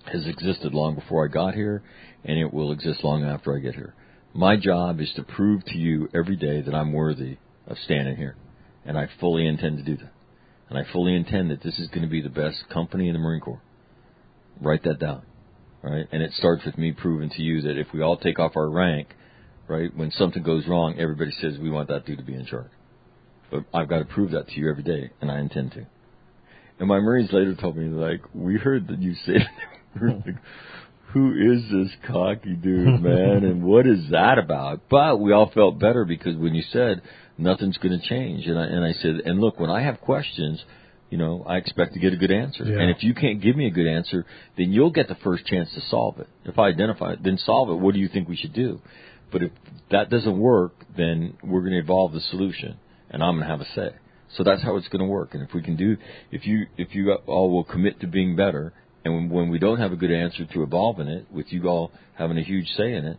has existed long before I got here, and it will exist long after I get here. My job is to prove to you every day that I'm worthy of standing here, and I fully intend to do that. And I fully intend that this is going to be the best company in the Marine Corps. Write that down, right? And it starts with me proving to you that if we all take off our rank, right, when something goes wrong, everybody says we want that dude to be in charge. But I've got to prove that to you every day, and I intend to. And my Marines later told me, like, we heard that you say, like, who is this cocky dude, man, and what is that about? But we all felt better because when you said nothing's going to change, and I said, and look, when I have questions, you know, I expect to get a good answer. Yeah. And if you can't give me a good answer, then you'll get the first chance to solve it. If I identify it, then solve it. What do you think we should do? But if that doesn't work, then we're going to evolve the solution, and I'm going to have a say. So that's how it's going to work. And if we can do, if you all will commit to being better, and when we don't have a good answer to evolving it, with you all having a huge say in it,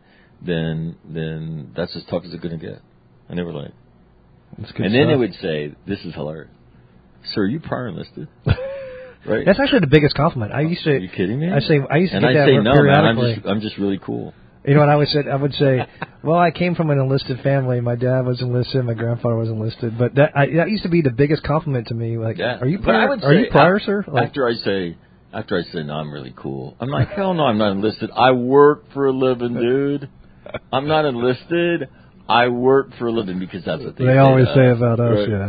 then that's as tough as it's going to get. And they were like, that's good and stuff. then they would say, "This is hilarious, sir. Are you prior enlisted?" Right? That's actually the biggest compliment. I used to. Are you kidding me? I used to and get I'd that say, "No, periodically. man. I'm just really cool." You know what I would say, well, I came from an enlisted family. My dad was enlisted. My grandfather was enlisted. But that used to be the biggest compliment to me. Like, yeah. are you But prior? I would Are say, you prior, sir? Like, after I say, no, I'm really cool. I'm like, hell no, I'm not enlisted. I work for a living, dude. I'm not enlisted. I work for a living, because that's what they always say about us. Right? Yeah.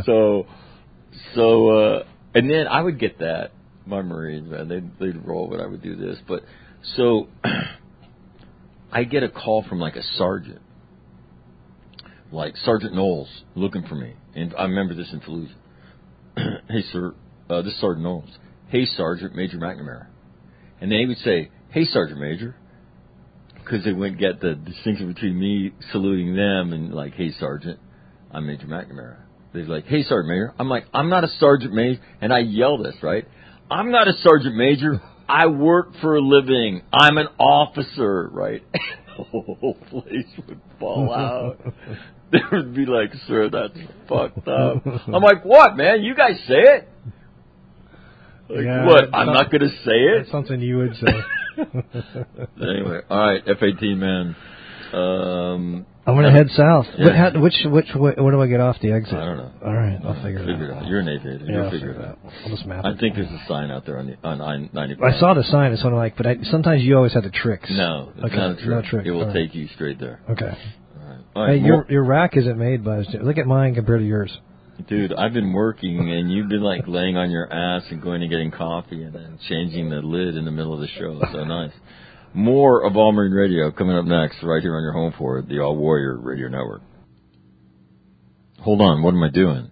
So, and then I would get that. My Marines, man, they'd roll when I would do this. But so I get a call from like a sergeant, like Sergeant Knowles, looking for me. And I remember this in Fallujah. Hey, sir, this is Sergeant Knowles. Hey, Sergeant Major McNamara. And they would say, hey, Sergeant Major, because they wouldn't get the distinction between me saluting them and like, hey, Sergeant, I'm Major McNamara. They're like, hey, Sergeant Major. I'm like, I'm not a Sergeant Major. And I yell this, right? I'm not a Sergeant Major. I work for a living. I'm an officer, right? The whole place would fall out. They would be like, sir, that's fucked up. I'm like, what, man? You guys say it? Like, yeah, what? I'm not going to say it? That's something you would say. Anyway, all right, F-18, man. I'm going to head south. Yeah. Where do I get off the exit? I don't know. All right, I'll figure it out. You're an aviator. Yeah, You'll figure it out. I'll just map it. I think there's a sign out there on I-95. I saw the sign. It's sort of like, but sometimes you always have the tricks. No, it's okay. not a trick. No trick. It will all right. take you straight there. Okay. All right. Hey, your rack isn't made by. Look at mine compared to yours. Dude, I've been working, and you've been like laying on your ass and going and getting coffee and then changing the lid in the middle of the show. So nice. More of All Marine Radio coming up next, right here on your home for the All Warrior Radio Network. Hold on, what am I doing?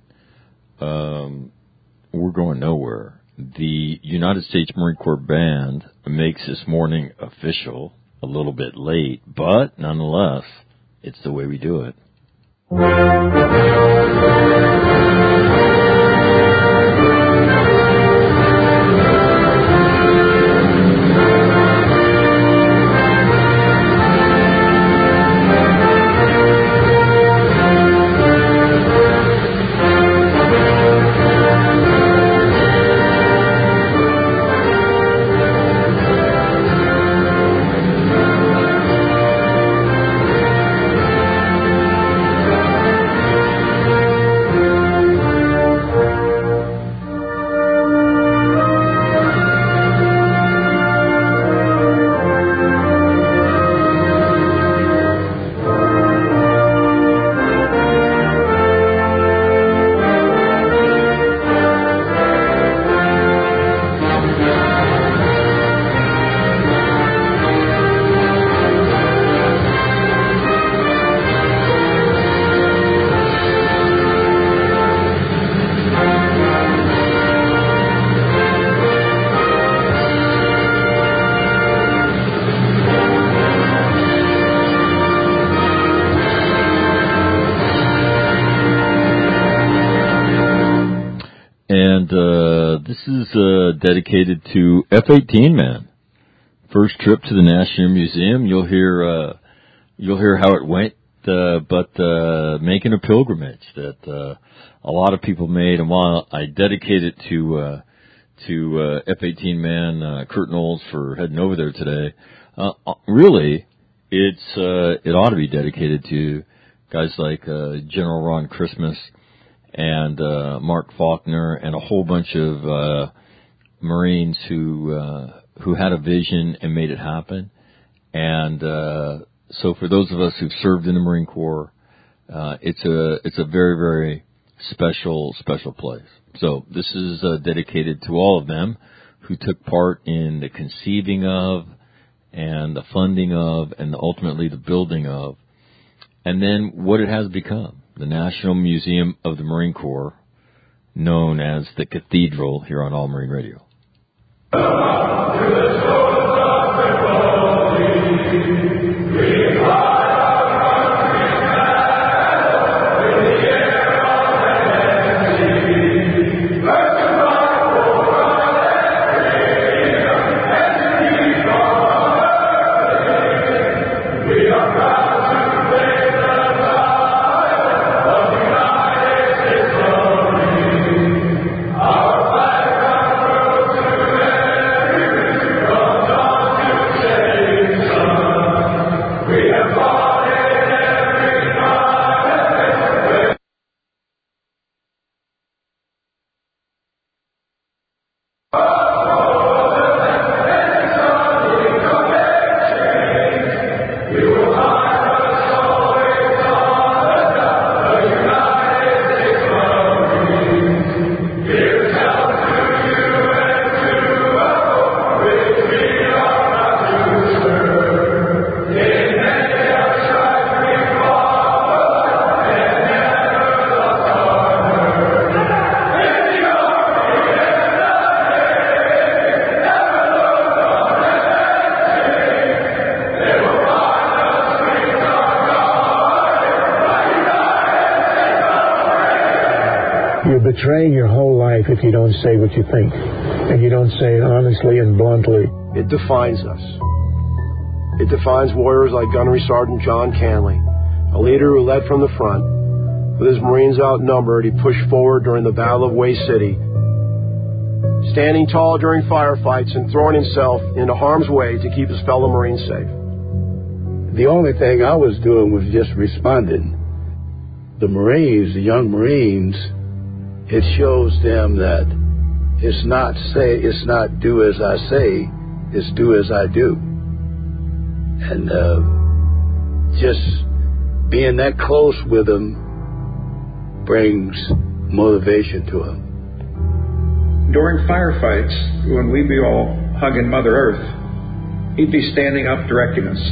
We're going nowhere. The United States Marine Corps Band makes this morning official, a little bit late, but nonetheless, it's the way we do it. This is dedicated to F-18 man. First trip to the National Museum. You'll hear how it went, but making a pilgrimage that a lot of people made. And while I dedicate it to F-18 man Kurt Knowles for heading over there today. Really, it ought to be dedicated to guys like General Ron Christmas and Mark Faulkner and a whole bunch of Marines who had a vision and made it happen. And so for those of us who've served in the Marine Corps, it's a very, very special place. So this is dedicated to all of them who took part in the conceiving of and the funding of and ultimately the building of, and then what it has become, the National Museum of the Marine Corps, known as the Cathedral here on All Marine Radio. You're betraying your whole life if you don't say what you think, and you don't say it honestly and bluntly. It defines us. It defines warriors like Gunnery Sergeant John Canley, a leader who led from the front. With his Marines outnumbered, he pushed forward during the Battle of Way City, standing tall during firefights and throwing himself into harm's way to keep his fellow Marines safe. The only thing I was doing was just responding. The Marines, the young Marines, it shows them that it's not do as I say, it's do as I do. And just being that close with them brings motivation to them. During firefights, when we'd be all hugging Mother Earth, he'd be standing up directing us.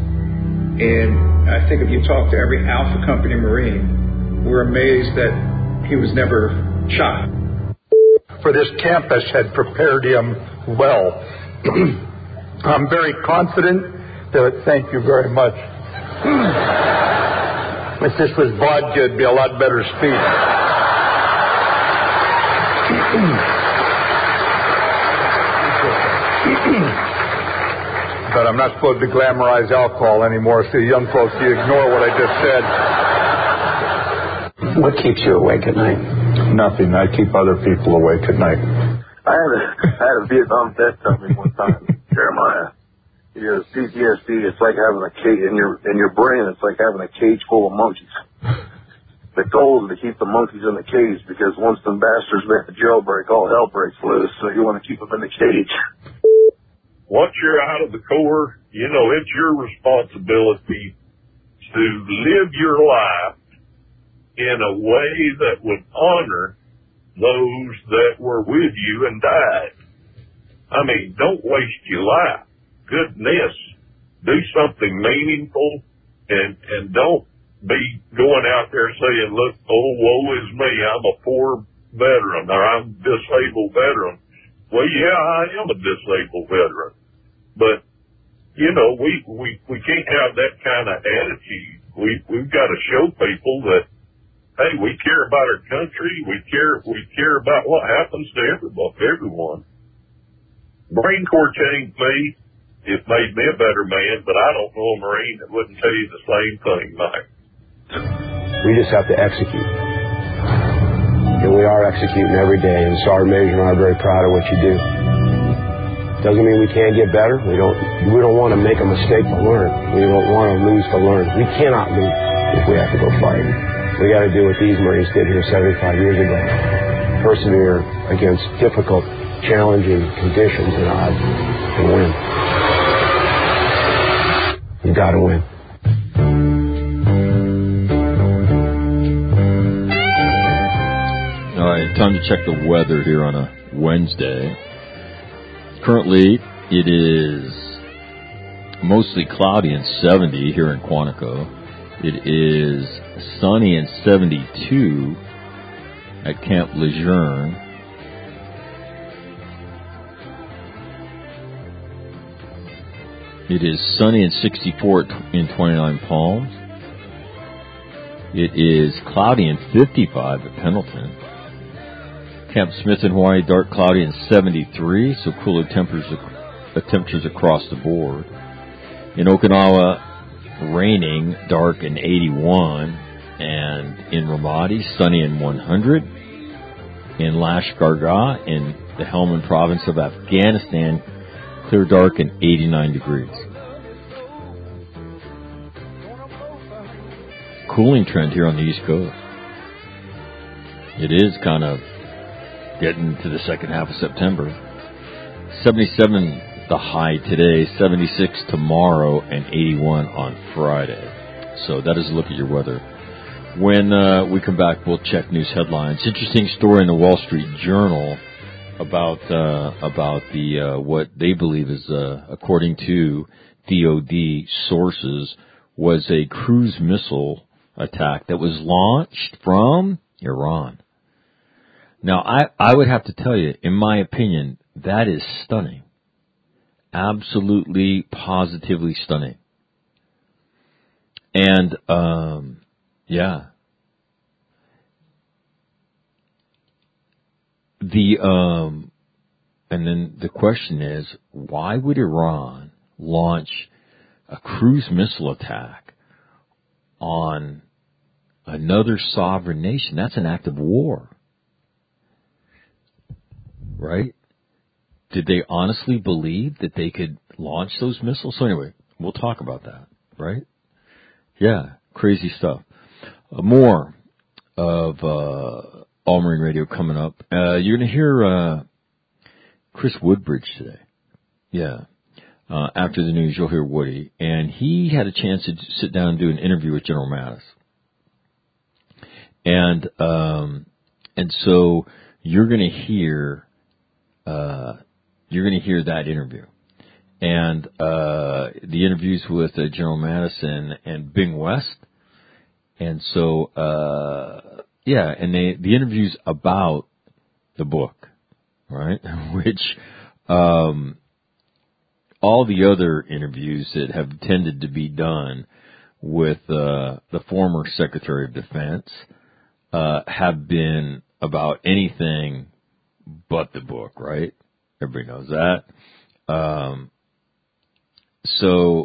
And I think if you talk to every Alpha Company Marine, we're amazed that he was never shot. For this campus had prepared him well. I'm very confident that, thank you very much. If this was vodka, it'd be a lot better speech. But I'm not supposed to glamorize alcohol anymore, so young folks, you ignore what I just said. What keeps you awake at night? Nothing. I keep other people awake at night. I had a Vietnam vet tell me one time, Jeremiah, he goes, PTSD, it's like having a cage in your brain, it's like having a cage full of monkeys. The goal is to keep the monkeys in the cage, because once the bastards make the jailbreak, all hell breaks loose, so you want to keep them in the cage. Once you're out of the Corps, you know, it's your responsibility to live your life in a way that would honor those that were with you and died. I mean, don't waste your life. Goodness, do something meaningful, and don't be going out there saying, look, oh, woe is me, I'm a poor veteran, or I'm a disabled veteran. Well, yeah, I am a disabled veteran. But, you know, we can't have that kind of attitude. We've got to show people that, hey, we care about our country. We care about what happens to everyone. Marine Corps changed me. It made me a better man, but I don't know a Marine that wouldn't tell you the same thing, Mike. We just have to execute. and we are executing every day. And Sergeant Major and I are very proud of what you do. Doesn't mean we can't get better. We don't want to make a mistake to learn. We don't want to lose to learn. We cannot lose if we have to go fight. We got to do what these Marines did here 75 years ago. Persevere against difficult, challenging conditions and odds and win. You got to win. All right, time to check the weather here on a Wednesday. Currently, it is mostly cloudy and 70 here in Quantico. It is sunny and 72 at Camp Lejeune. It is sunny and 64 in 29 Palms. It is cloudy and 55 at Pendleton. Camp Smith in Hawaii, dark, cloudy, and 73, so cooler temperatures across the board. In Okinawa, raining, dark, and 81. And in Ramadi, sunny and 100. In Lashkargah, in the Helmand province of Afghanistan, clear, dark, and 89 degrees. Cooling trend here on the East Coast. It is kind of getting to the second half of September. 77 the high today, 76 tomorrow, and 81 on Friday. So that is a look at your weather. When we come back, we'll check news headlines. Interesting story in the Wall Street Journal about the what they believe is, according to DoD sources, was a cruise missile attack that was launched from Iran. Now, I would have to tell you, in my opinion, that is stunning. Absolutely, positively stunning. And, yeah. And then the question is, why would Iran launch a cruise missile attack on another sovereign nation? That's an act of war. Right? Did they honestly believe that they could launch those missiles? So anyway, we'll talk about that, right? Yeah, crazy stuff. More of All Marine Radio coming up. You're going to hear Chris Woodbridge today. Yeah. After the news, you'll hear Woody. And he had a chance to sit down and do an interview with General Mattis. And so you're going to hear that interview. And the interviews with General Mattis and Bing West. And so, and the interviews about the book, right? Which, all the other interviews that have tended to be done with the former Secretary of Defense have been about anything but the book, right? Everybody knows that. So,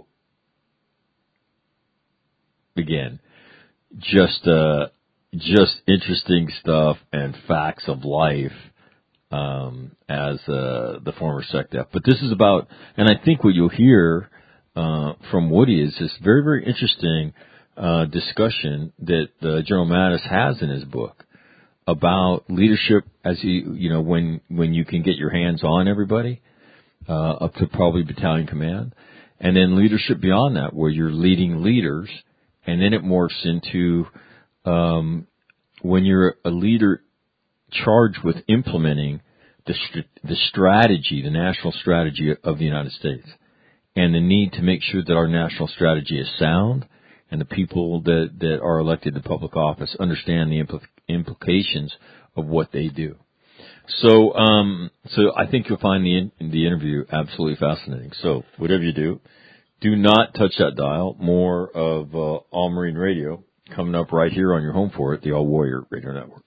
again, just interesting stuff and facts of life as the former SecDef. But this is about, and I think what you'll hear from Woody is this very, very interesting discussion that General Mattis has in his book about leadership as when you can get your hands on everybody up to probably battalion command, and then leadership beyond that where you're leading leaders, and then it morphs into when you're a leader charged with implementing the strategy, the national strategy of the United States, and the need to make sure that our national strategy is sound and the people that are elected to public office understand the implications of what they do. So I think you'll find the interview absolutely fascinating. So whatever you do not touch that dial. More of All Marine Radio coming up right here on your home for it, the All Warrior Radio Network.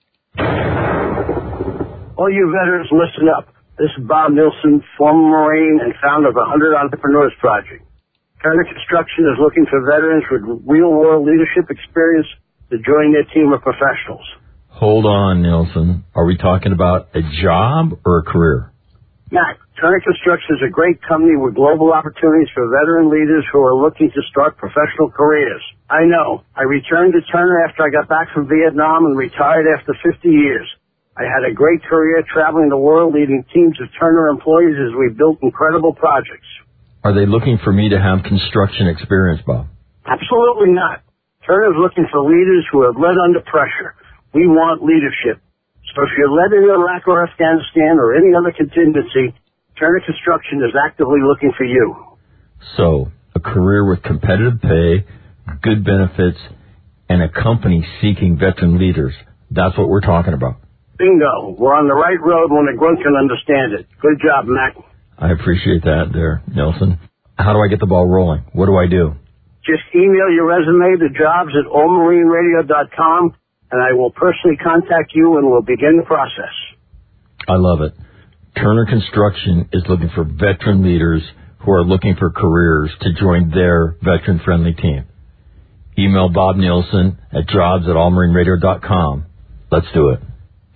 All you veterans, listen up. This is Bob Nilsson, former Marine and founder of the 100 Entrepreneurs Project. Turner Construction is looking for veterans with real-world leadership experience to join their team of professionals. Hold on, Nelson. Are we talking about a job or a career? Mac, Turner Construction is a great company with global opportunities for veteran leaders who are looking to start professional careers. I know. I returned to Turner after I got back from Vietnam and retired after 50 years. I had a great career traveling the world leading teams of Turner employees as we built incredible projects. Are they looking for me to have construction experience, Bob? Absolutely not. Turner is looking for leaders who have led under pressure. We want leadership. So if you're led in Iraq or Afghanistan or any other contingency, Turner Construction is actively looking for you. So, a career with competitive pay, good benefits, and a company seeking veteran leaders. That's what we're talking about. Bingo. We're on the right road when a grunt can understand it. Good job, Mac. I appreciate that there, Nelson. How do I get the ball rolling? What do I do? Just email your resume to jobs@allmarineradio.com, and I will personally contact you and we'll begin the process. I love it. Turner Construction is looking for veteran leaders who are looking for careers to join their veteran-friendly team. Email Bob Nielsen at jobs@allmarineradio.com. Let's do it.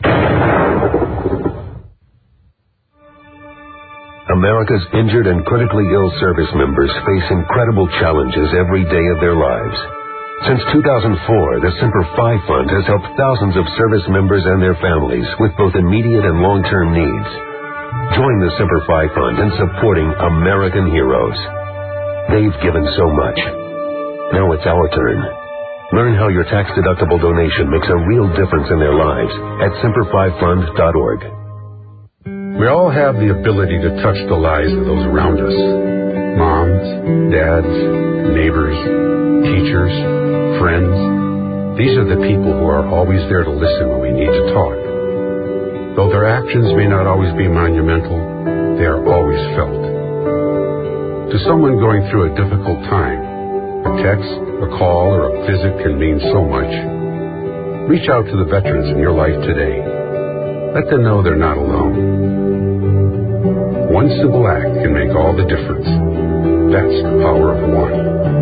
America's injured and critically ill service members face incredible challenges every day of their lives. Since 2004, the Semper Fi Fund has helped thousands of service members and their families with both immediate and long-term needs. Join the Semper Fi Fund in supporting American heroes. They've given so much. Now it's our turn. Learn how your tax-deductible donation makes a real difference in their lives at SemperFiFund.org. We all have the ability to touch the lives of those around us. Moms, dads, neighbors, teachers, friends. These are the people who are always there to listen when we need to talk. Though their actions may not always be monumental, they are always felt. To someone going through a difficult time, a text, a call, or a visit can mean so much. Reach out to the veterans in your life today. Let them know they're not alone. One simple act can make all the difference. That's the power of one.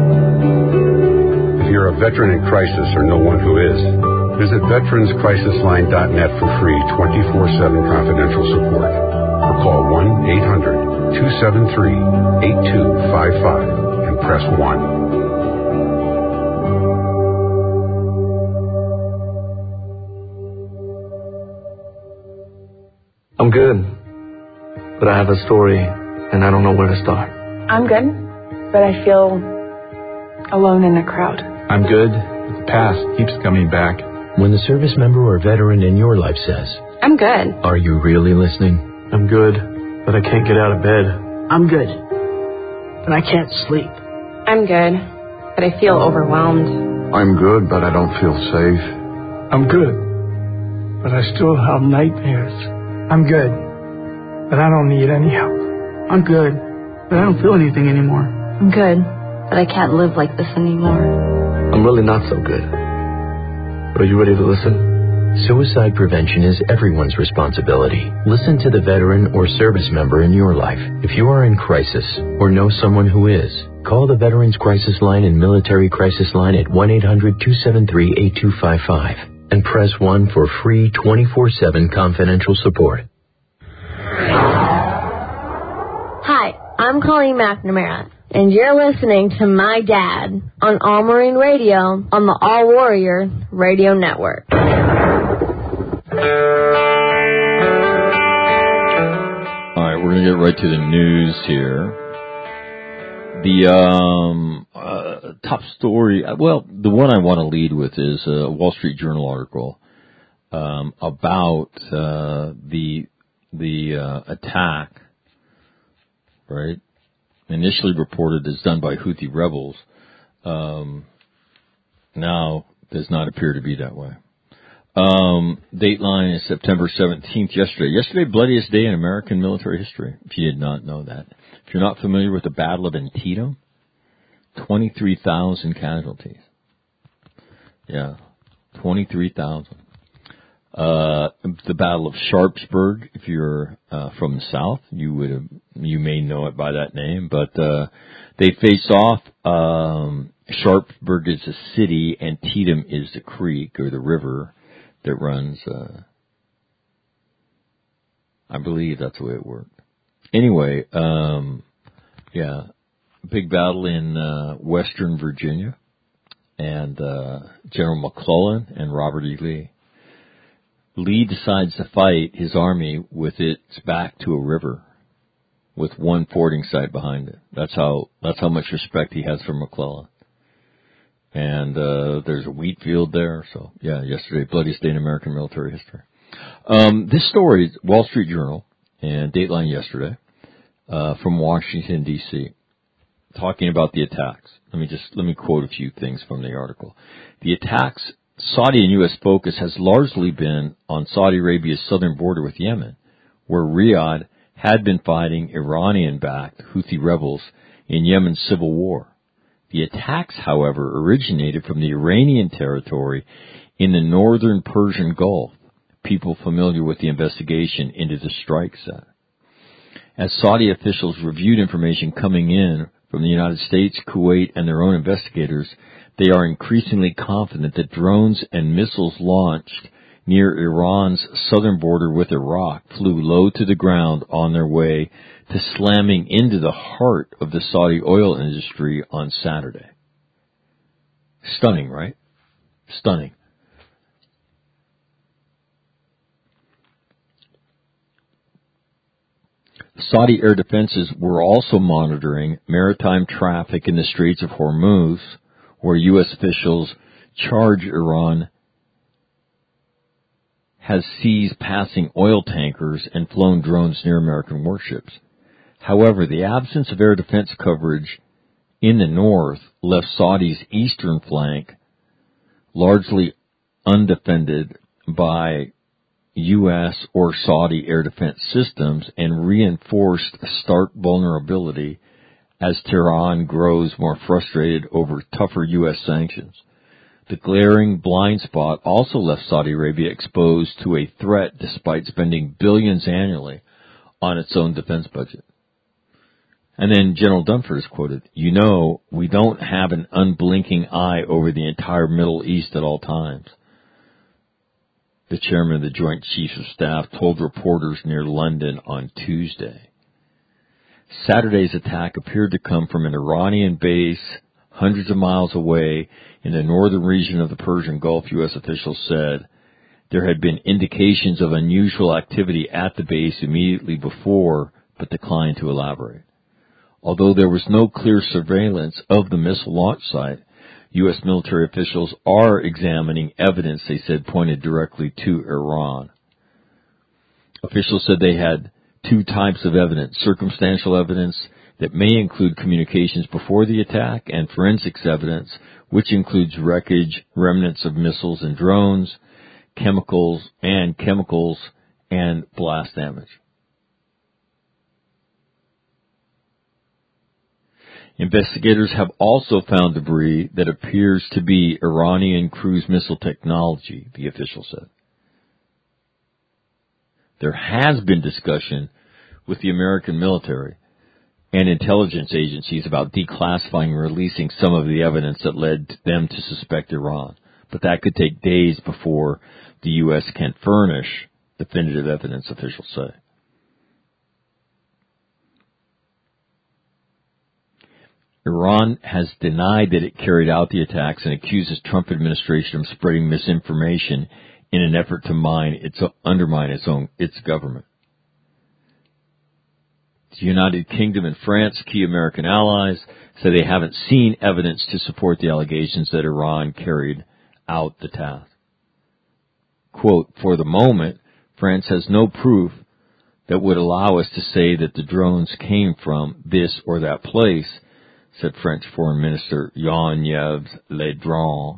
If you're a veteran in crisis or know one who is, visit veteranscrisisline.net for free 24/7 confidential support. Or call 1-800-273-8255 and press 1. I'm good, but I have a story, and I don't know where to start. I'm good, but I feel alone in the crowd. I'm good, but the past keeps coming back. When the service member or veteran in your life says, I'm good. Are you really listening? I'm good, but I can't get out of bed. I'm good, but I can't sleep. I'm good, but I feel overwhelmed. I'm good, but I don't feel safe. I'm good, but I still have nightmares. I'm good, but I don't need any help. I'm good, but I don't feel anything anymore. I'm good, but I can't live like this anymore. I'm really not so good. Are you ready to listen? Suicide prevention is everyone's responsibility. Listen to the veteran or service member in your life. If you are in crisis or know someone who is, call the Veterans Crisis Line and Military Crisis Line at 1-800-273-8255 and press 1 for free 24/7 confidential support. Hi, I'm Colleen McNamara, and you're listening to My Dad on All Marine Radio on the All Warrior Radio Network. All right, we're going to get right to the news here. The top story, well, the one I want to lead with is a Wall Street Journal article about the attack, right? Initially reported as done by Houthi rebels, now does not appear to be that way. Dateline is September 17th, yesterday, bloodiest day in American military history, if you did not know that. If you're not familiar with the Battle of Antietam, 23,000 casualties. Yeah, 23,000. The Battle of Sharpsburg, if you're from the South, you may know it by that name, but they face off. Sharpsburg is a city, Antietam is the creek or the river that runs, I believe that's the way it worked. Anyway, big battle in Western Virginia, and General McClellan and Robert E. Lee. Lee decides to fight his army with its back to a river, with one fording site behind it. That's how much respect he has for McClellan. And there's a wheat field there. So yesterday, bloodiest day in American military history. This story, Wall Street Journal and Dateline yesterday, from Washington D.C., talking about the attacks. Let me quote a few things from the article. The attacks, Saudi and U.S. focus has largely been on Saudi Arabia's southern border with Yemen, where Riyadh had been fighting Iranian-backed Houthi rebels in Yemen's civil war. The attacks, however, originated from the Iranian territory in the northern Persian Gulf. People familiar with the investigation into the strike said. As Saudi officials reviewed information coming in from the United States, Kuwait, and their own investigators, they are increasingly confident that drones and missiles launched near Iran's southern border with Iraq flew low to the ground on their way to slamming into the heart of the Saudi oil industry on Saturday. Stunning, right? Stunning. Saudi air defenses were also monitoring maritime traffic in the Straits of Hormuz, where U.S. officials charge Iran has seized passing oil tankers and flown drones near American warships. However, the absence of air defense coverage in the north left Saudi's eastern flank largely undefended by U.S. or Saudi air defense systems and reinforced a stark vulnerability as Tehran grows more frustrated over tougher U.S. sanctions. The glaring blind spot also left Saudi Arabia exposed to a threat despite spending billions annually on its own defense budget. And then General Dunford is quoted, we don't have an unblinking eye over the entire Middle East at all times. The chairman of the Joint Chiefs of Staff told reporters near London on Tuesday. Saturday's attack appeared to come from an Iranian base hundreds of miles away in the northern region of the Persian Gulf, U.S. officials said. There had been indications of unusual activity at the base immediately before, but declined to elaborate. Although there was no clear surveillance of the missile launch site, U.S. military officials are examining evidence, they said, pointed directly to Iran. Officials said they had two types of evidence: circumstantial evidence that may include communications before the attack, and forensics evidence, which includes wreckage, remnants of missiles and drones, chemicals, and blast damage. Investigators have also found debris that appears to be Iranian cruise missile technology, the official said. There has been discussion with the American military and intelligence agencies about declassifying and releasing some of the evidence that led them to suspect Iran, but that could take days before the U.S. can furnish definitive evidence, officials say. Iran has denied that it carried out the attacks and accuses Trump administration of spreading misinformation in an effort to undermine its government. The United Kingdom and France, key American allies, say they haven't seen evidence to support the allegations that Iran carried out the task. Quote, for the moment, France has no proof that would allow us to say that the drones came from this or that place, said French Foreign Minister Jean-Yves Le Drian.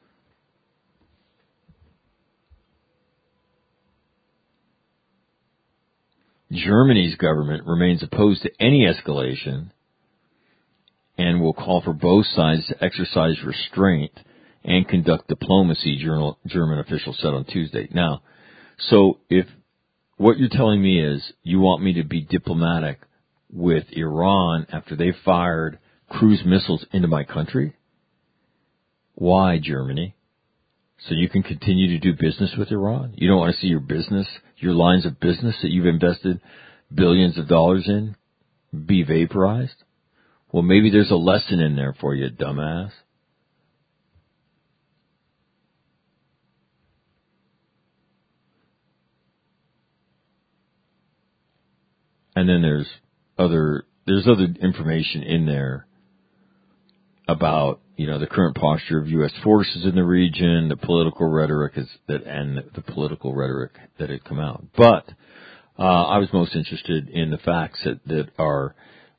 Germany's government remains opposed to any escalation and will call for both sides to exercise restraint and conduct diplomacy, German officials said on Tuesday. Now, so if what you're telling me is you want me to be diplomatic with Iran after they fired cruise missiles into my country? Why, Germany? so you can continue to do business with Iran? You don't want to see your business, your lines of business that you've invested billions of dollars in, be vaporized? Well, maybe there's a lesson in there for you, dumbass. And then there's other information in there about, the current posture of U.S. forces in the region, the political rhetoric that had come out. But I was most interested in the facts that are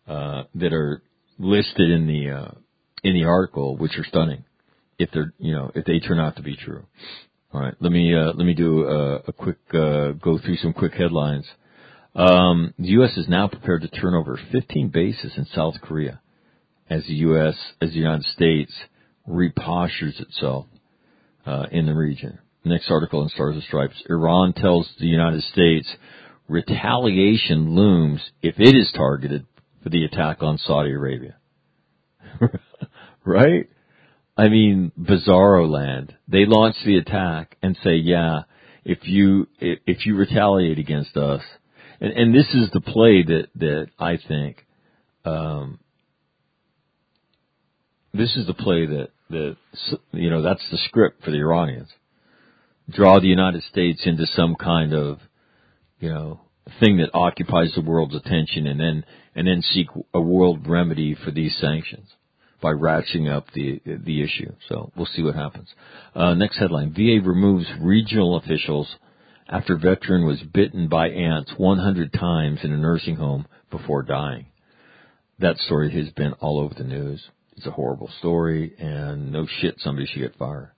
listed in the article, which are stunning, if they turn out to be true. All right, let me do a quick go through some quick headlines. The U.S. is now prepared to turn over 15 bases in South Korea as the United States repostures itself in the region. Next article in Stars and Stripes: Iran tells the United States retaliation looms if it is targeted for the attack on Saudi Arabia. Right? I mean, bizarro land. They launch the attack and say, yeah, if you retaliate against us, and this is the play that I think, this is the play that that's the script for the Iranians. Draw the United States into some kind of, thing that occupies the world's attention, and then seek a world remedy for these sanctions by ratcheting up the issue. So we'll see what happens. Next headline: VA removes regional officials after veteran was bitten by ants 100 times in a nursing home before dying. That story has been all over the news. It's a horrible story, and no shit, somebody should get fired.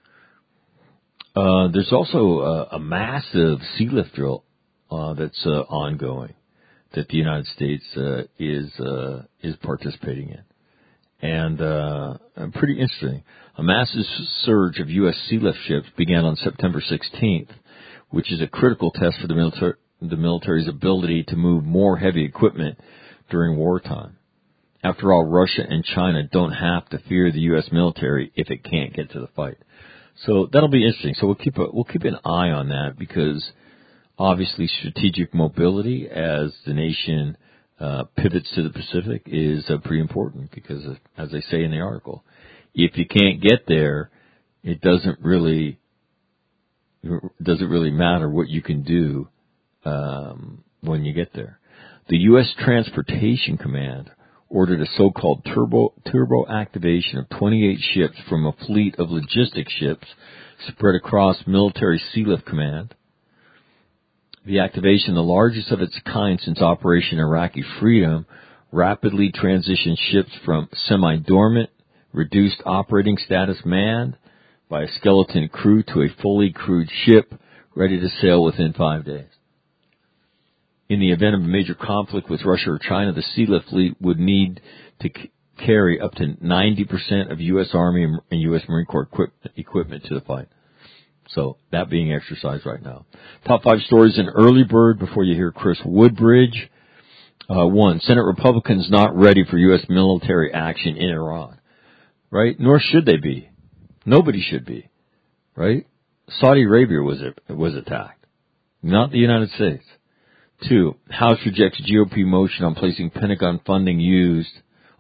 There's also a massive sea lift drill that's ongoing that the United States is participating in, and pretty interesting. A massive surge of U.S. sea lift ships began on September 16th, which is a critical test for the military's ability to move more heavy equipment during wartime. After all, Russia and China don't have to fear the U.S. military if it can't get to the fight. So that'll be interesting. So we'll keep an eye on that, because obviously strategic mobility as the nation pivots to the Pacific is pretty important, because as they say in the article, if you can't get there, it doesn't really matter what you can do when you get there. The U.S. Transportation Command ordered a so-called turbo activation of 28 ships from a fleet of logistics ships spread across Military Sea Lift Command. The activation, the largest of its kind since Operation Iraqi Freedom, rapidly transitioned ships from semi-dormant, reduced operating status manned by a skeleton crew to a fully crewed ship ready to sail within 5 days. In the event of a major conflict with Russia or China, the Sea Lift fleet would need to carry up to 90% of U.S. Army and U.S. Marine Corps equipment to the fight. So that being exercised right now. Top 5 stories in early bird before you hear Chris Woodbridge. 1, Senate Republicans not ready for U.S. military action in Iran. Right? Nor should they be. Nobody should be. Right? Saudi Arabia was attacked, not the United States. 2, House rejects GOP motion on replacing Pentagon funding used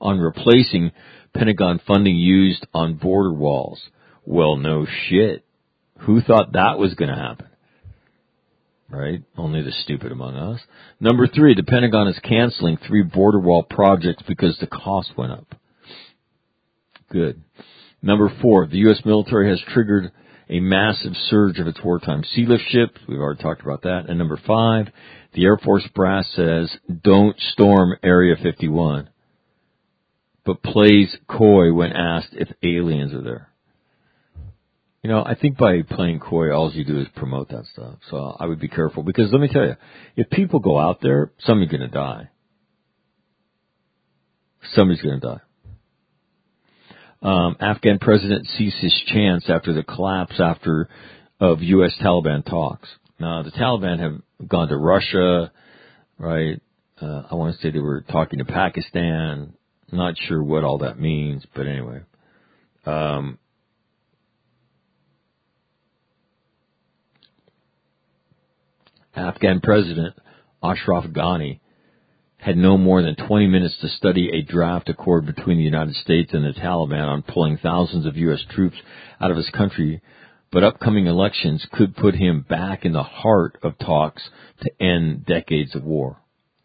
on border walls. Well, no shit. Who thought that was going to happen? Right? Only the stupid among us. Number 3, the Pentagon is canceling 3 border wall projects because the cost went up. Good. Number 4, the U.S. military has triggered a massive surge of its wartime sea lift ships. We've already talked about that. And number 5, the Air Force brass says, don't storm Area 51, but plays coy when asked if aliens are there. I think by playing coy, all you do is promote that stuff. So I would be careful, because let me tell you, if people go out there, somebody's going to die. Somebody's going to die. Afghan president sees his chance after the collapse of U.S. Taliban talks. Now, the Taliban have gone to Russia, right? I want to say they were talking to Pakistan. Not sure what all that means, but anyway. Afghan President Ashraf Ghani had no more than 20 minutes to study a draft accord between the United States and the Taliban on pulling thousands of U.S. troops out of his country, but upcoming elections could put him back in the heart of talks to end decades of war.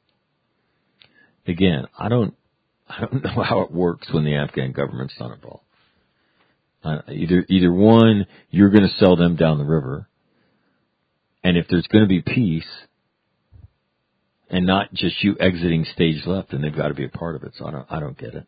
Again, I don't know how it works when the Afghan government's not involved. Either one, you're going to sell them down the river, and if there's going to be peace, and not just you exiting stage left, then they've got to be a part of it. So I don't get it.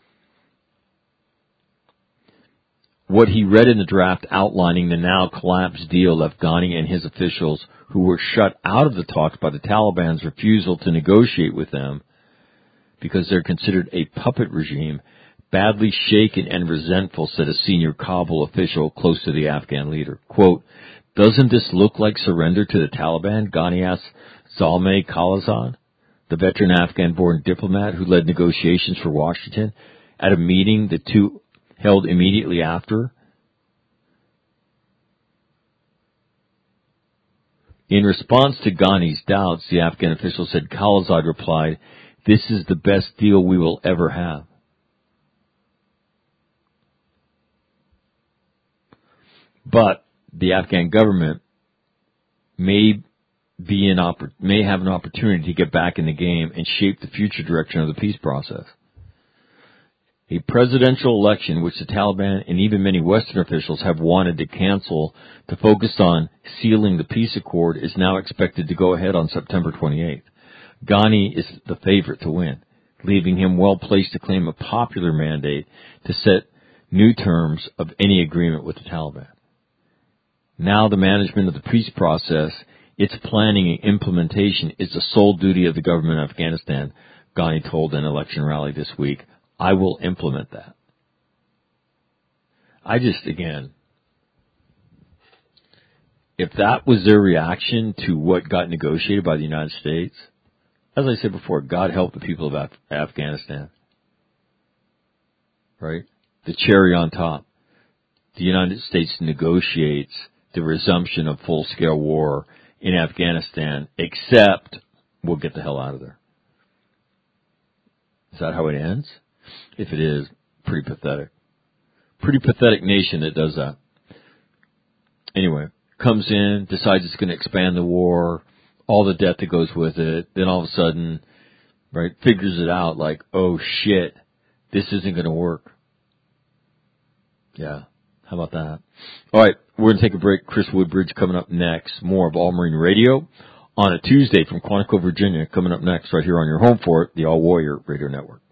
What he read in the draft outlining the now collapsed deal left Ghani and his officials, who were shut out of the talks by the Taliban's refusal to negotiate with them because they're considered a puppet regime, badly shaken and resentful, said a senior Kabul official close to the Afghan leader. Quote, "Doesn't this look like surrender to the Taliban?" Ghani asked Zalmay Khalilzad, the veteran Afghan-born diplomat who led negotiations for Washington, at a meeting the two held immediately after. In response to Ghani's doubts, the Afghan official said Khalilzad replied, "This is the best deal we will ever have." But the Afghan government may have an opportunity to get back in the game and shape the future direction of the peace process. A presidential election, which the Taliban and even many Western officials have wanted to cancel to focus on sealing the peace accord, is now expected to go ahead on September 28th. Ghani is the favorite to win, leaving him well placed to claim a popular mandate to set new terms of any agreement with the Taliban. Now the management of the peace process, its planning and implementation, is the sole duty of the government of Afghanistan, Ghani told an election rally this week. "I will implement that." Again, if that was their reaction to what got negotiated by the United States, as I said before, God help the people of Afghanistan. Right? The cherry on top. The United States negotiates the resumption of full-scale war in Afghanistan, except we'll get the hell out of there. Is that how it ends? If it is, pretty pathetic. Pretty pathetic nation that does that. Anyway, comes in, decides it's going to expand the war, all the debt that goes with it, then all of a sudden, right, figures it out like, oh shit, this isn't going to work. Yeah, how about that? All right, we're going to take a break. Chris Woodbridge coming up next. More of All Marine Radio on a Tuesday from Quantico, Virginia, coming up next right here on your home for it, the All Warrior Radio Network.